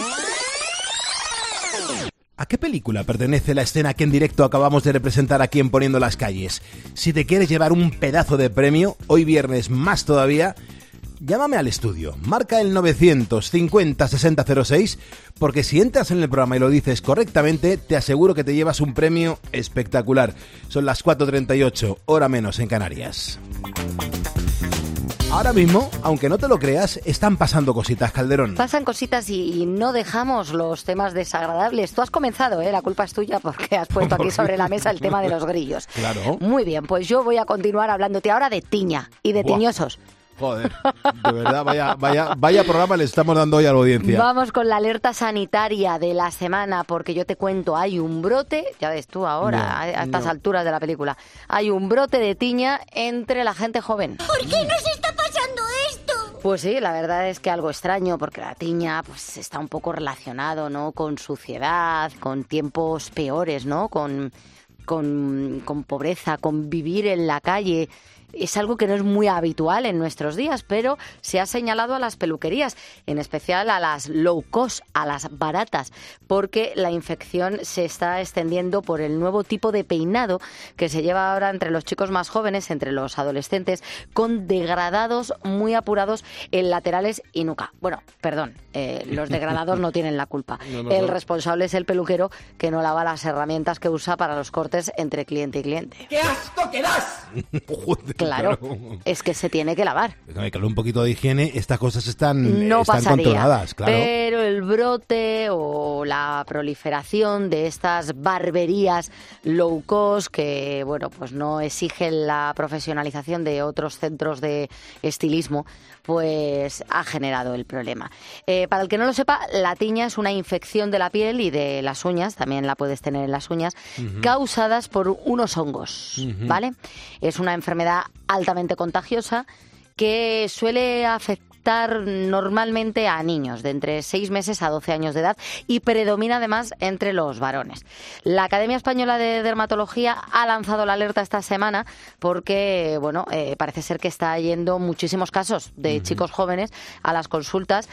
S1: ¿A qué película pertenece la escena que en directo acabamos de representar aquí en Poniendo las Calles? Si te quieres llevar un pedazo de premio, hoy viernes más todavía, llámame al estudio, marca el 950-6006, porque si entras en el programa y lo dices correctamente, te aseguro que te llevas un premio espectacular. Son las 4:38, hora menos en Canarias. Ahora mismo, aunque no te lo creas, están pasando cositas, Calderón.
S4: Pasan cositas y no dejamos los temas desagradables. Tú has comenzado, la culpa es tuya porque has puesto aquí sobre la mesa el tema de los grillos.
S1: Claro.
S4: Muy bien, pues yo voy a continuar hablándote ahora de tiña y de tiñosos.
S1: Joder, de verdad, vaya programa le estamos dando hoy a la audiencia.
S4: Vamos con la alerta sanitaria de la semana, porque yo te cuento, hay un brote, ya ves tú ahora, a estas alturas de la película, hay un brote de tiña entre la gente joven.
S16: ¿Por qué nos está pasando esto?
S4: Pues sí, la verdad es que algo extraño, porque la tiña pues está un poco relacionado, ¿no?, con suciedad, con tiempos peores, ¿no?, con pobreza, con vivir en la calle. Es algo que no es muy habitual en nuestros días, pero se ha señalado a las peluquerías, en especial a las low cost, a las baratas, porque la infección se está extendiendo por el nuevo tipo de peinado que se lleva ahora entre los chicos más jóvenes, entre los adolescentes, con degradados muy apurados en laterales y nuca. Bueno, perdón, los degradados no tienen la culpa. El responsable es el peluquero, que no lava las herramientas que usa para los cortes entre cliente y cliente.
S16: ¡Qué asco que das!
S4: Claro, es que se tiene que lavar.
S1: Hay que hablar un poquito de higiene, estas cosas están
S4: pasaría,
S1: controladas, claro.
S4: Pero el brote o la proliferación de estas barberías low cost que, bueno, pues no exigen la profesionalización de otros centros de estilismo, pues ha generado el problema. Para el que no lo sepa, la tiña es una infección de la piel y de las uñas, también la puedes tener en las uñas, causadas por unos hongos, ¿vale? Es una enfermedad altamente contagiosa que suele afectar normalmente a niños de entre 6 meses a 12 años de edad y predomina además entre los varones. La Academia Española de Dermatología ha lanzado la alerta esta semana porque, bueno, parece ser que está yendo muchísimos casos de chicos jóvenes a las consultas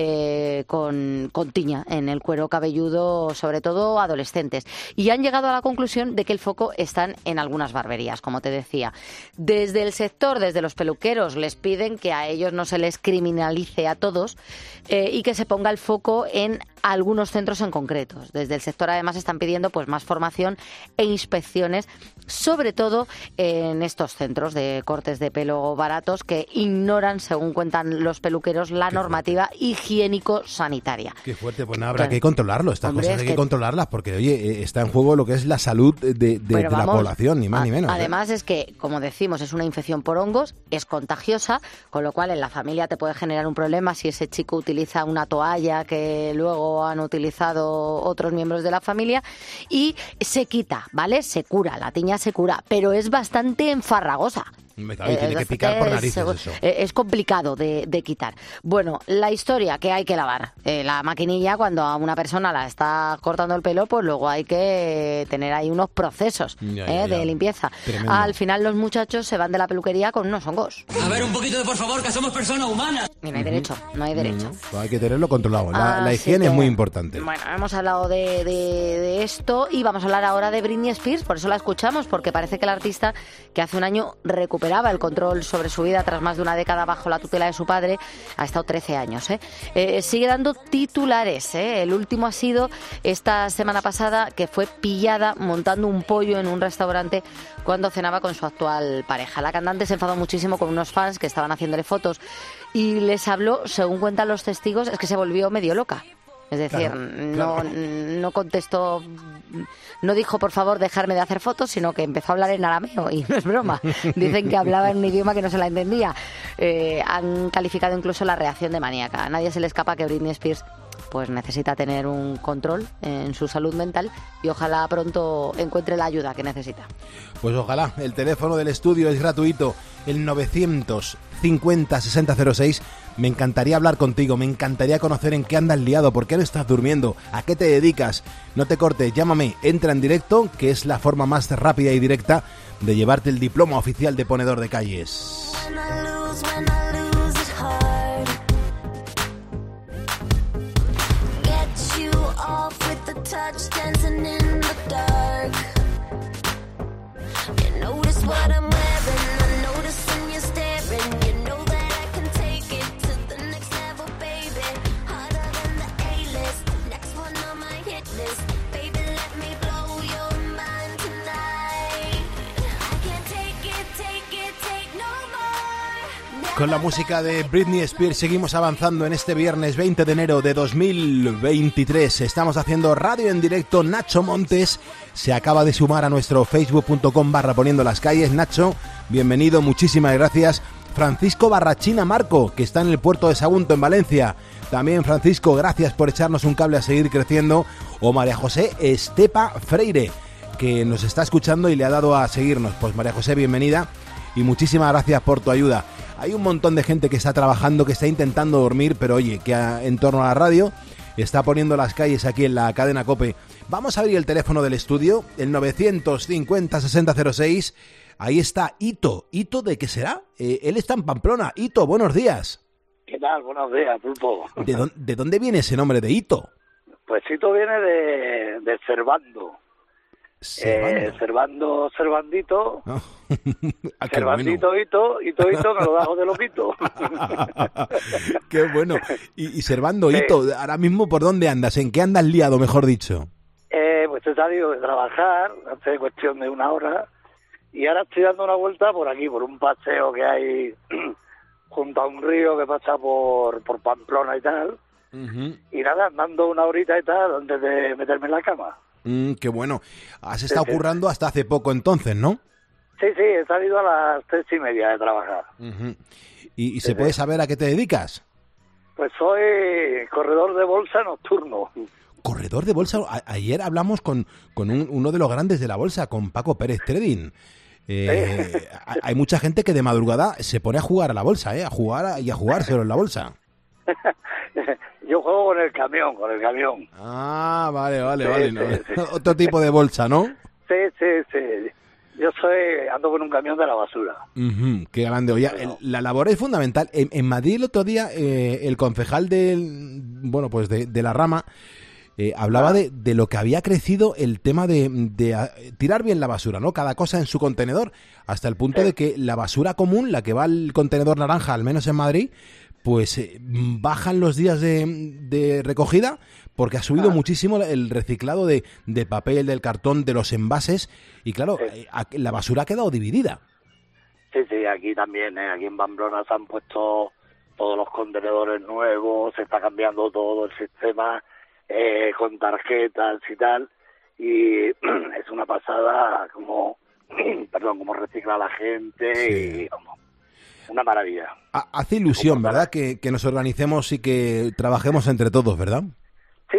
S4: con tiña en el cuero cabelludo, sobre todo adolescentes. Y han llegado a la conclusión de que el foco está en algunas barberías, como te decía. Desde el sector, desde los peluqueros, les piden que a ellos no se les criminalice a todos y que se ponga el foco en algunos centros en concreto. Desde el sector además están pidiendo pues más formación e inspecciones, sobre todo en estos centros de cortes de pelo baratos que ignoran, según cuentan los peluqueros, la normativa higiénico-sanitaria.
S1: Qué fuerte, pues nada, habrá que controlarlo, estas cosas hay que controlarlas porque, oye, está en juego lo que es la salud de la población, ni más ni menos.
S4: Además es que, como decimos, es una infección por hongos, es contagiosa, con lo cual en la familia te puede generar un problema si ese chico utiliza una toalla que luego han utilizado otros miembros de la familia, y se quita, ¿vale? Se cura, la tiña se cura, pero es bastante enfarragosa.
S1: Tiene que picar por narices eso.
S4: Es complicado de quitar. Bueno, la historia que hay que lavar. La maquinilla, cuando a una persona la está cortando el pelo, pues luego hay que tener ahí unos procesos de limpieza.
S1: Tremendo.
S4: Al final los muchachos se van de la peluquería con unos hongos.
S16: A ver, un poquito de por favor, que somos personas humanas.
S4: Y no hay derecho, no hay derecho.
S1: Pues hay que tenerlo controlado. La higiene es muy importante.
S4: Bueno, hemos hablado de esto y vamos a hablar ahora de Britney Spears, por eso la escuchamos, porque parece que el artista, que hace un año recuperaba el control sobre su vida tras más de una década bajo la tutela de su padre, ha estado 13 años. Sigue dando titulares. El último ha sido esta semana pasada, que fue pillada montando un pollo en un restaurante cuando cenaba con su actual pareja. La cantante se enfadó muchísimo con unos fans que estaban haciéndole fotos y les habló, según cuentan los testigos, es que se volvió medio loca. Es decir, no contestó, no dijo por favor dejarme de hacer fotos, sino que empezó a hablar en arameo, y no es broma. Dicen que hablaba en un idioma que no se la entendía. Han calificado incluso la reacción de maníaca. A nadie se le escapa que Britney Spears pues necesita tener un control en su salud mental y ojalá pronto encuentre la ayuda que necesita.
S1: Pues ojalá. El teléfono del estudio es gratuito, el 950-6006. Me encantaría hablar contigo, me encantaría conocer en qué andas liado, por qué no estás durmiendo, a qué te dedicas. No te cortes, llámame, entra en directo, que es la forma más rápida y directa de llevarte el diploma oficial de ponedor de calles.
S15: Take it, no more.
S1: Con la música de Britney Spears seguimos avanzando en este viernes 20 de enero de 2023. Estamos haciendo radio en directo. Nacho Montes se acaba de sumar a nuestro facebook.com/poniendo las calles. Nacho, bienvenido, muchísimas gracias. Francisco Barrachina Marco, que está en el puerto de Sagunto, en Valencia. También, Francisco, gracias por echarnos un cable a seguir creciendo. O María José Estepa Freire, que nos está escuchando y le ha dado a seguirnos. Pues María José, bienvenida y muchísimas gracias por tu ayuda. Hay un montón de gente que está trabajando, que está intentando dormir, pero oye, que en torno a la radio está poniendo las calles aquí en la cadena COPE. Vamos a abrir el teléfono del estudio, el 950-6006. Ahí está Ito. ¿Ito de qué será? Él está en Pamplona. Ito, buenos días.
S17: ¿Qué tal? Buenos días, Pulpo.
S1: ¿De dónde viene ese nombre de Ito?
S17: Pues Ito viene de Servando. Servandito.
S1: Oh.
S17: Servandito, bueno. Ito, me lo bajo de loquito.
S1: Qué bueno. Y Servando, Ito, ahora mismo, ¿por dónde andas? ¿En qué andas liado, mejor dicho?
S17: Pues he salido de trabajar hace cuestión de una hora y ahora estoy dando una vuelta por aquí, por un paseo que hay junto a un río que pasa por Pamplona y tal. Uh-huh. Y nada, andando una horita y tal antes de meterme en la cama.
S1: Qué bueno. Has estado currando hasta hace poco entonces, ¿no?
S17: Sí, he salido a las 3:30 de trabajar.
S1: Uh-huh. ¿Y se puede saber a qué te dedicas?
S17: Pues soy corredor de bolsa nocturno.
S1: ¿Corredor de bolsa? Ayer hablamos con uno de los grandes de la bolsa, con Paco Pérez Trading. Hay mucha gente que de madrugada se pone a jugar a la bolsa, a jugárselo en la bolsa.
S17: Yo juego con el camión.
S1: Ah, vale. No.
S17: Sí.
S1: Otro tipo de bolsa, ¿no?
S17: Sí. Yo ando con un camión de la basura.
S1: Uh-huh, qué grande. Oye, la labor es fundamental. En Madrid el otro día el concejal de la rama hablaba de lo que había crecido el tema de tirar bien la basura, ¿no? Cada cosa en su contenedor, hasta el punto de que la basura común, la que va al contenedor naranja, al menos en Madrid, pues bajan los días de recogida porque ha subido muchísimo el reciclado de papel, del cartón, de los envases y claro, la basura ha quedado dividida.
S17: Sí, aquí también, aquí en Pamplona se han puesto todos los contenedores nuevos, se está cambiando todo el sistema con tarjetas y tal y es una pasada como recicla la gente y una maravilla.
S1: Hace ilusión, ¿verdad? Que nos organicemos y que trabajemos entre todos, ¿verdad?
S17: Sí.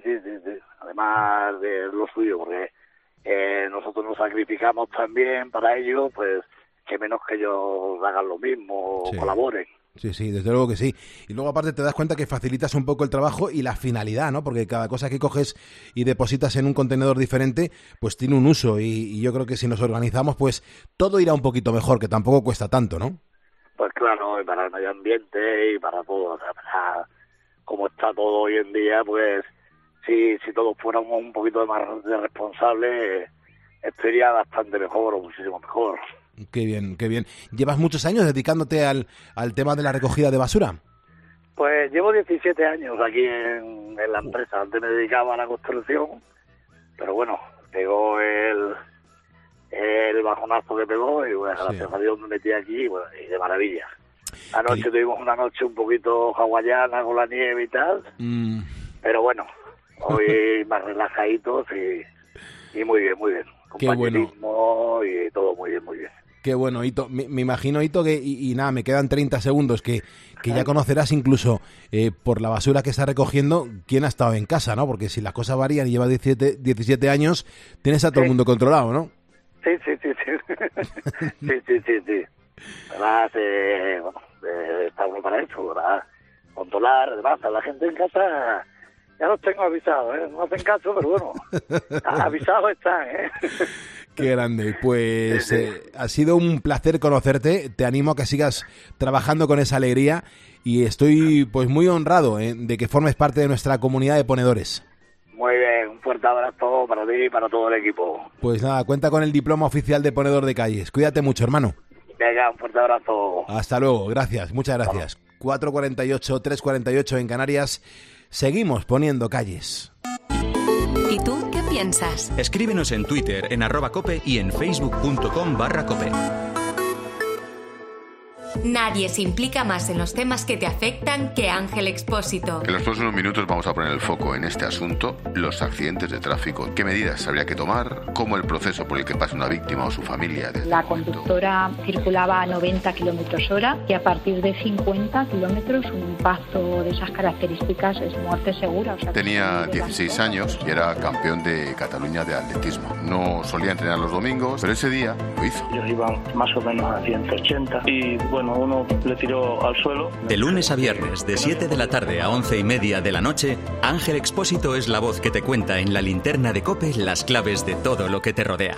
S17: Además de lo suyo, porque nosotros nos sacrificamos también para ello, pues que menos que ellos hagan lo mismo, colaboren.
S1: Sí, desde luego que sí. Y luego aparte te das cuenta que facilitas un poco el trabajo y la finalidad, ¿no? Porque cada cosa que coges y depositas en un contenedor diferente, pues tiene un uso y yo creo que si nos organizamos, pues todo irá un poquito mejor, que tampoco cuesta tanto, ¿no?
S17: Pues claro, y para el medio ambiente y para todo, o sea, para como está todo hoy en día, pues si todos fuéramos un poquito más responsables, esto iría bastante mejor o muchísimo mejor.
S1: Qué bien. ¿Llevas muchos años dedicándote al tema de la recogida de basura?
S17: Pues llevo 17 años aquí en la empresa. Antes me dedicaba a la construcción, pero bueno, pegó el bajonazo que pegó y bueno, gracias a Dios me metí aquí y de maravilla. Anoche tuvimos una noche un poquito hawaiana con la nieve y tal, pero bueno, hoy más relajaditos y muy bien. Compañerismo y todo muy bien.
S1: Qué bueno, Ito. Me imagino, Ito, que y nada, me quedan 30 segundos, que ya conocerás incluso por la basura que está recogiendo quién ha estado en casa, ¿no? Porque si las cosas varían y llevas 17 años, tienes a todo el mundo controlado, ¿no?
S17: Sí. Además, está uno para eso, ¿verdad? Controlar, además, a la gente en casa ya los tengo avisados, ¿eh? No hacen caso, pero bueno, avisados están, ¿eh?
S1: Qué grande. Pues ha sido un placer conocerte. Te animo a que sigas trabajando con esa alegría y estoy pues muy honrado de que formes parte de nuestra comunidad de ponedores.
S17: Muy bien, un fuerte abrazo para ti y para todo el equipo.
S1: Pues nada, cuenta con el diploma oficial de ponedor de calles. Cuídate mucho, hermano.
S17: Venga, un fuerte abrazo.
S1: Hasta luego, gracias, muchas gracias. 4:48, 3:48 en Canarias. Seguimos poniendo calles.
S2: ¿Y tú qué piensas?
S3: Escríbenos en Twitter en @cope y en facebook.com/cope.
S2: Nadie se implica más en los temas que te afectan que Ángel Expósito.
S18: En los próximos minutos vamos a poner el foco en este asunto, los accidentes de tráfico, qué medidas habría que tomar, cómo el proceso por el que pasa una víctima o su familia.
S19: La conductora circulaba a 90 km/h y a partir de 50 kilómetros un impacto de esas características es muerte segura.
S18: Tenía 16 años y era campeón de Cataluña de atletismo. No solía entrenar los domingos, pero ese día lo hizo.
S20: Yo iba más o menos a 180 y bueno, uno le tiró al suelo.
S3: De lunes a viernes, de 7 de la tarde a 11:30 de la noche, Ángel Expósito es la voz que te cuenta en la linterna de COPE las claves de todo lo que te rodea.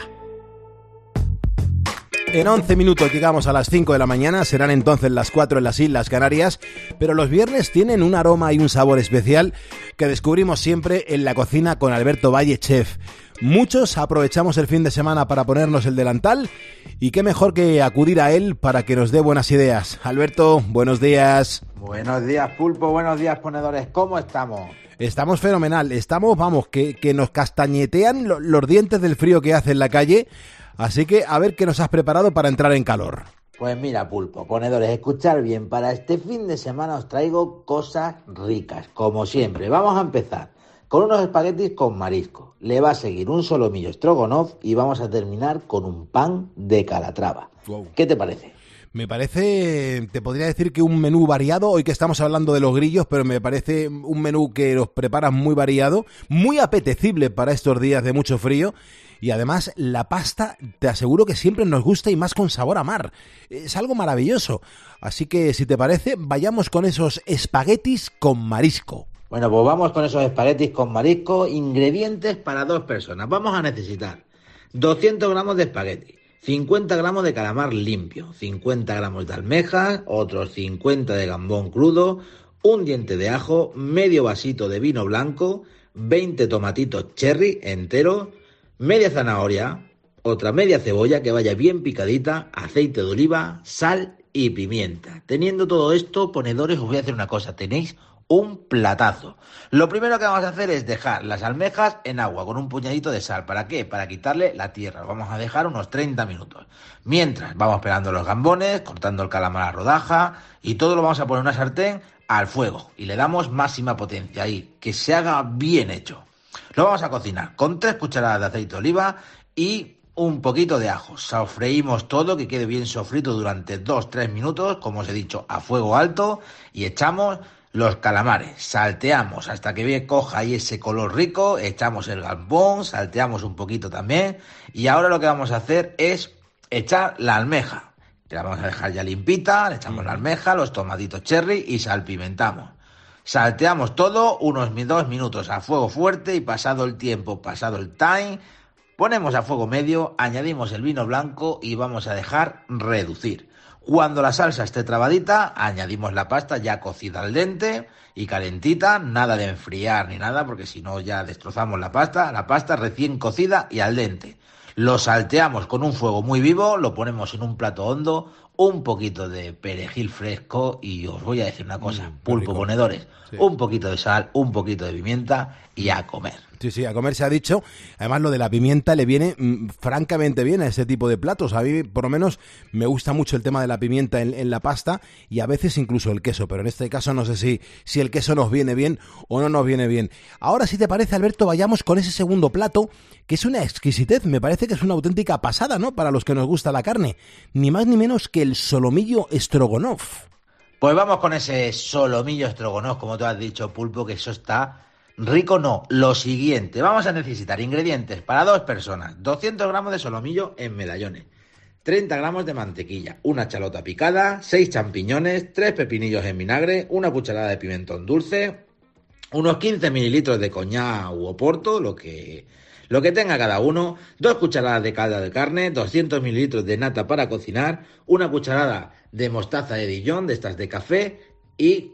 S1: En 11 minutos llegamos a las 5 de la mañana, serán entonces las 4 en las Islas Canarias, pero los viernes tienen un aroma y un sabor especial que descubrimos siempre en la cocina con Alberto Valle, chef. Muchos aprovechamos el fin de semana para ponernos el delantal y qué mejor que acudir a él para que nos dé buenas ideas. Alberto, buenos días.
S21: Buenos días, Pulpo, buenos días, ponedores, ¿cómo estamos?
S1: Estamos fenomenal, estamos, vamos, que nos castañetean los dientes del frío que hace en la calle. Así que a ver qué nos has preparado para entrar en calor.
S21: Pues mira, Pulpo, ponedores, escuchar bien, para este fin de semana os traigo cosas ricas, como siempre. Vamos a empezar con unos espaguetis con marisco, le va a seguir un solomillo stroganoff y vamos a terminar con un pan de Calatrava. Wow. ¿Qué te parece?
S1: Me parece, te podría decir que un menú variado, hoy que estamos hablando de los grillos, pero me parece un menú que los preparas muy variado, muy apetecible para estos días de mucho frío. Y además la pasta te aseguro que siempre nos gusta y más con sabor a mar. Es algo maravilloso. Así que si te parece, vayamos con esos espaguetis con marisco.
S21: Bueno, pues vamos con esos espaguetis con marisco. Ingredientes para 2 personas. Vamos a necesitar 200 gramos de espagueti, 50 gramos de calamar limpio, 50 gramos de almejas, otros 50 de gambón crudo, un diente de ajo, medio vasito de vino blanco, 20 tomatitos cherry enteros, media zanahoria, otra media cebolla que vaya bien picadita, aceite de oliva, sal y pimienta. Teniendo todo esto, ponedores, os voy a hacer una cosa, tenéis un platazo. Lo primero que vamos a hacer es dejar las almejas en agua con un puñadito de sal. ¿Para qué? Para quitarle la tierra. Vamos a dejar unos 30 minutos. Mientras vamos pelando los gambones, cortando el calamar a rodaja y todo lo vamos a poner en una sartén al fuego y le damos máxima potencia ahí, que se haga bien hecho. Lo vamos a cocinar con 3 cucharadas de aceite de oliva y un poquito de ajo. Sofreímos todo, que quede bien sofrito durante 2-3 minutos, como os he dicho, a fuego alto, y echamos los calamares. Salteamos hasta que bien coja ahí ese color rico, echamos el gambón, salteamos un poquito también, y ahora lo que vamos a hacer es echar la almeja, que la vamos a dejar ya limpita, le echamos la almeja, los tomatitos cherry y salpimentamos. Salteamos todo unos 2 minutos a fuego fuerte y pasado el tiempo, pasado el time, ponemos a fuego medio, añadimos el vino blanco y vamos a dejar reducir. Cuando la salsa esté trabadita, añadimos la pasta ya cocida al dente y calentita, nada de enfriar ni nada porque si no ya destrozamos la pasta recién cocida y al dente. Lo salteamos con un fuego muy vivo, lo ponemos en un plato hondo, un poquito de perejil fresco y os voy a decir una cosa, Pulpo, ponedores, sí. Un poquito de sal, un poquito de pimienta y a comer.
S1: Sí, a comer se ha dicho. Además, lo de la pimienta le viene francamente bien a ese tipo de platos. A mí, por lo menos, me gusta mucho el tema de la pimienta en la pasta y a veces incluso el queso. Pero en este caso no sé si el queso nos viene bien o no nos viene bien. Ahora, si te parece, Alberto, vayamos con ese segundo plato, que es una exquisitez. Me parece que es una auténtica pasada, ¿no? Para los que nos gusta la carne. Ni más ni menos que el solomillo stroganoff.
S21: Pues vamos con ese solomillo stroganoff, como tú has dicho, Pulpo, que eso está... rico no, lo siguiente, vamos a necesitar ingredientes para 2 personas, 200 gramos de solomillo en medallones, 30 gramos de mantequilla, una chalota picada, 6 champiñones, 3 pepinillos en vinagre, una cucharada de pimentón dulce, unos 15 mililitros de coñac u oporto, lo que tenga cada uno, 2 cucharadas de caldo de carne, 200 mililitros de nata para cocinar, una cucharada de mostaza de Dijon, de estas de café, y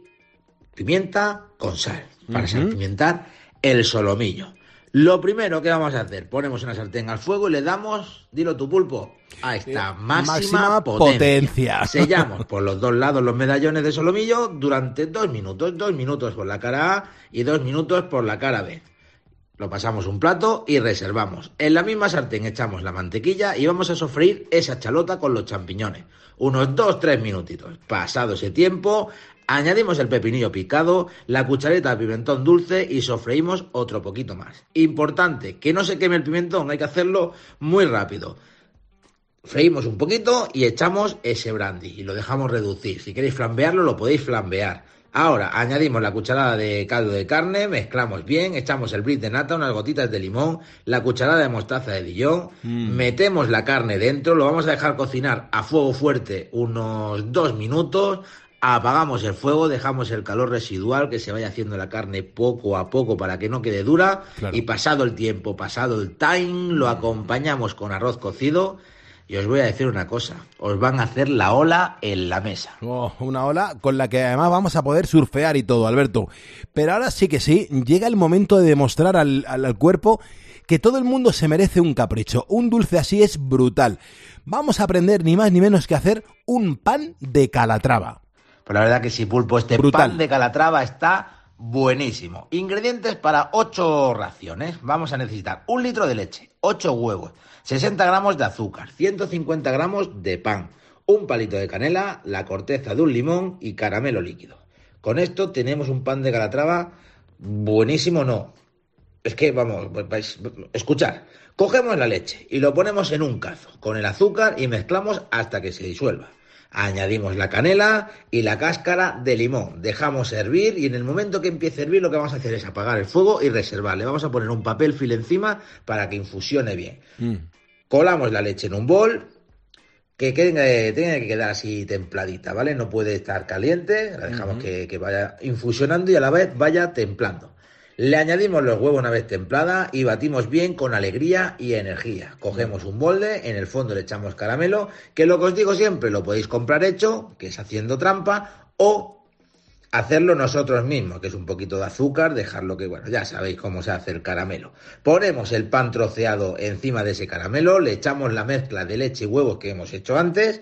S21: pimienta con sal, para salpimentar el solomillo. Lo primero que vamos a hacer, ponemos una sartén al fuego y le damos, dilo tu Pulpo, a esta máxima potencia. Sellamos por los 2 lados los medallones de solomillo durante 2 minutos, 2 minutos por la cara A y 2 minutos por la cara B. Lo pasamos un plato y reservamos. En la misma sartén echamos la mantequilla y vamos a sofreír esa chalota con los champiñones. unos 2-3 minutitos. Pasado ese tiempo, añadimos el pepinillo picado, la cuchareta de pimentón dulce y sofreímos otro poquito más. Importante, que no se queme el pimentón, hay que hacerlo muy rápido. Freímos un poquito y echamos ese brandy y lo dejamos reducir. Si queréis flambearlo, lo podéis flambear. Ahora añadimos la cucharada de caldo de carne, mezclamos bien, echamos el brie de nata, unas gotitas de limón, la cucharada de mostaza de Dijon, metemos la carne dentro, lo vamos a dejar cocinar a fuego fuerte unos 2 minutos, apagamos el fuego, dejamos el calor residual, que se vaya haciendo la carne poco a poco para que no quede dura, y pasado el tiempo, pasado el time, lo acompañamos con arroz cocido. Y os voy a decir una cosa, os van a hacer la ola en la mesa.
S1: Oh, una ola con la que además vamos a poder surfear y todo, Alberto. Pero ahora sí que sí, llega el momento de demostrar al cuerpo que todo el mundo se merece un capricho. Un dulce así es brutal. Vamos a aprender ni más ni menos que hacer un pan de Calatrava.
S21: Pues la verdad que sí, Pulpo, este
S1: brutal.
S21: Pan de Calatrava está buenísimo. Ingredientes para 8 raciones. Vamos a necesitar 1 litro de leche, 8 huevos, 60 gramos de azúcar, 150 gramos de pan, un palito de canela, la corteza de un limón y caramelo líquido. Con esto tenemos un pan de Calatrava buenísimo, ¿no? Es que, vamos, escuchar. Cogemos la leche y lo ponemos en un cazo con el azúcar y mezclamos hasta que se disuelva. Añadimos la canela y la cáscara de limón. Dejamos hervir y en el momento que empiece a hervir lo que vamos a hacer es apagar el fuego y reservar. Le vamos a poner un papel film encima para que infusione bien. Colamos la leche en un bol que tiene que quedar así templadita, ¿vale? No puede estar caliente, la dejamos que vaya infusionando y a la vez vaya templando. Le añadimos los huevos una vez templada y batimos bien con alegría y energía. Cogemos un molde, en el fondo le echamos caramelo, que lo que os digo siempre, lo podéis comprar hecho, que es haciendo trampa, o hacerlo nosotros mismos, que es un poquito de azúcar, dejarlo que, bueno, ya sabéis cómo se hace el caramelo. Ponemos el pan troceado encima de ese caramelo, le echamos la mezcla de leche y huevos que hemos hecho antes,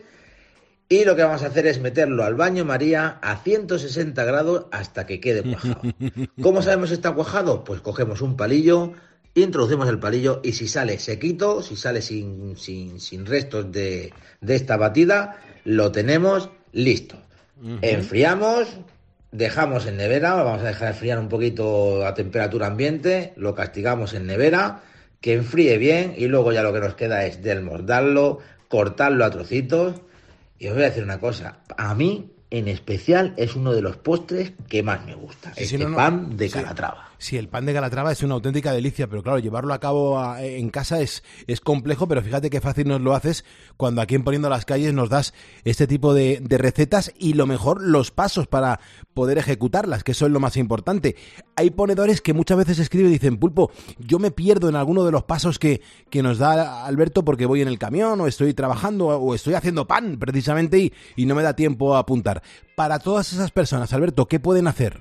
S21: y lo que vamos a hacer es meterlo al baño María a 160 grados hasta que quede cuajado. ¿Cómo sabemos si está cuajado? Pues cogemos un palillo, introducimos el palillo y si sale sequito, si sale sin restos de esta batida, lo tenemos listo. Enfriamos, dejamos en nevera, lo vamos a dejar enfriar un poquito a temperatura ambiente, lo castigamos en nevera, que enfríe bien y luego ya lo que nos queda es desmordarlo, cortarlo a trocitos. Y os voy a decir una cosa, a mí en especial es uno de los postres que más me gusta, pan de Calatrava.
S1: Sí, el pan de Calatrava es una auténtica delicia, pero claro, llevarlo a cabo en casa es complejo, pero fíjate qué fácil nos lo haces cuando aquí en Poniendo las Calles nos das este tipo de recetas y lo mejor, los pasos para poder ejecutarlas, que eso es lo más importante. Hay ponedores que muchas veces escriben y dicen, Pulpo, yo me pierdo en alguno de los pasos que nos da Alberto porque voy en el camión o estoy trabajando o estoy haciendo pan precisamente y no me da tiempo a apuntar. Para todas esas personas, Alberto, ¿qué pueden hacer?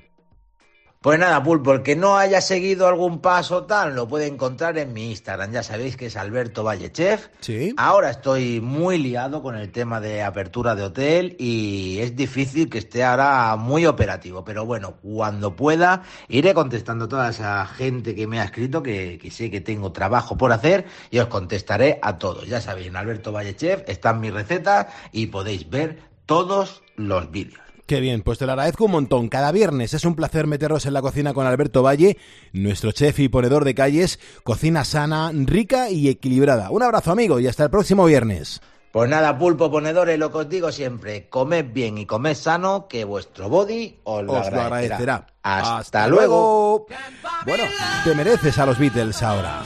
S21: Pues nada, Pulpo, el que no haya seguido algún paso tal, lo puede encontrar en mi Instagram. Ya sabéis que es Alberto Valle Chef.
S1: Sí.
S21: Ahora estoy muy liado con el tema de apertura de hotel y es difícil que esté ahora muy operativo. Pero bueno, cuando pueda, iré contestando a toda esa gente que me ha escrito, que sé que tengo trabajo por hacer y os contestaré a todos. Ya sabéis, en Alberto Valle Chef están mis recetas y podéis ver todos los vídeos.
S1: Qué bien, pues te lo agradezco un montón. Cada viernes es un placer meternos en la cocina con Alberto Valle, nuestro chef y ponedor de calles. Cocina sana, rica y equilibrada. Un abrazo, amigo, y hasta el próximo viernes.
S21: Pues nada, Pulpo, ponedores, lo que os digo siempre, comed bien y comed sano, que vuestro body os lo agradecerá. ¡Hasta luego!
S1: Bueno, te mereces a los Beatles ahora.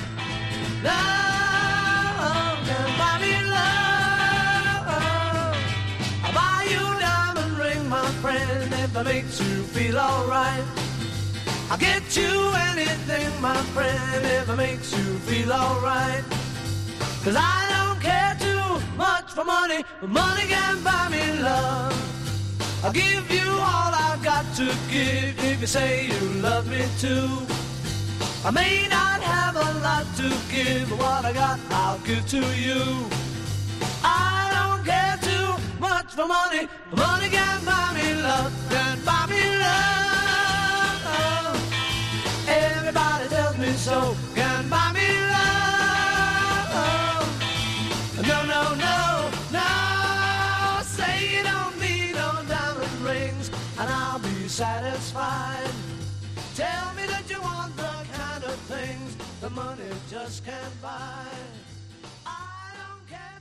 S15: That makes you feel alright. I'll get you anything, my friend, if it makes you feel alright. 'Cause I don't care too much for money, but money can buy me love. I'll give you all I've got to give if you say you love me too. I may not have a lot to give, but what I got I'll give to you. I don't care too much for money, but money can buy me love, can buy me love. Everybody tells me so, can buy me love. No, no, no, no, say I'll be satisfied. Tell me that you want the kind of things the money just can't buy. I don't care.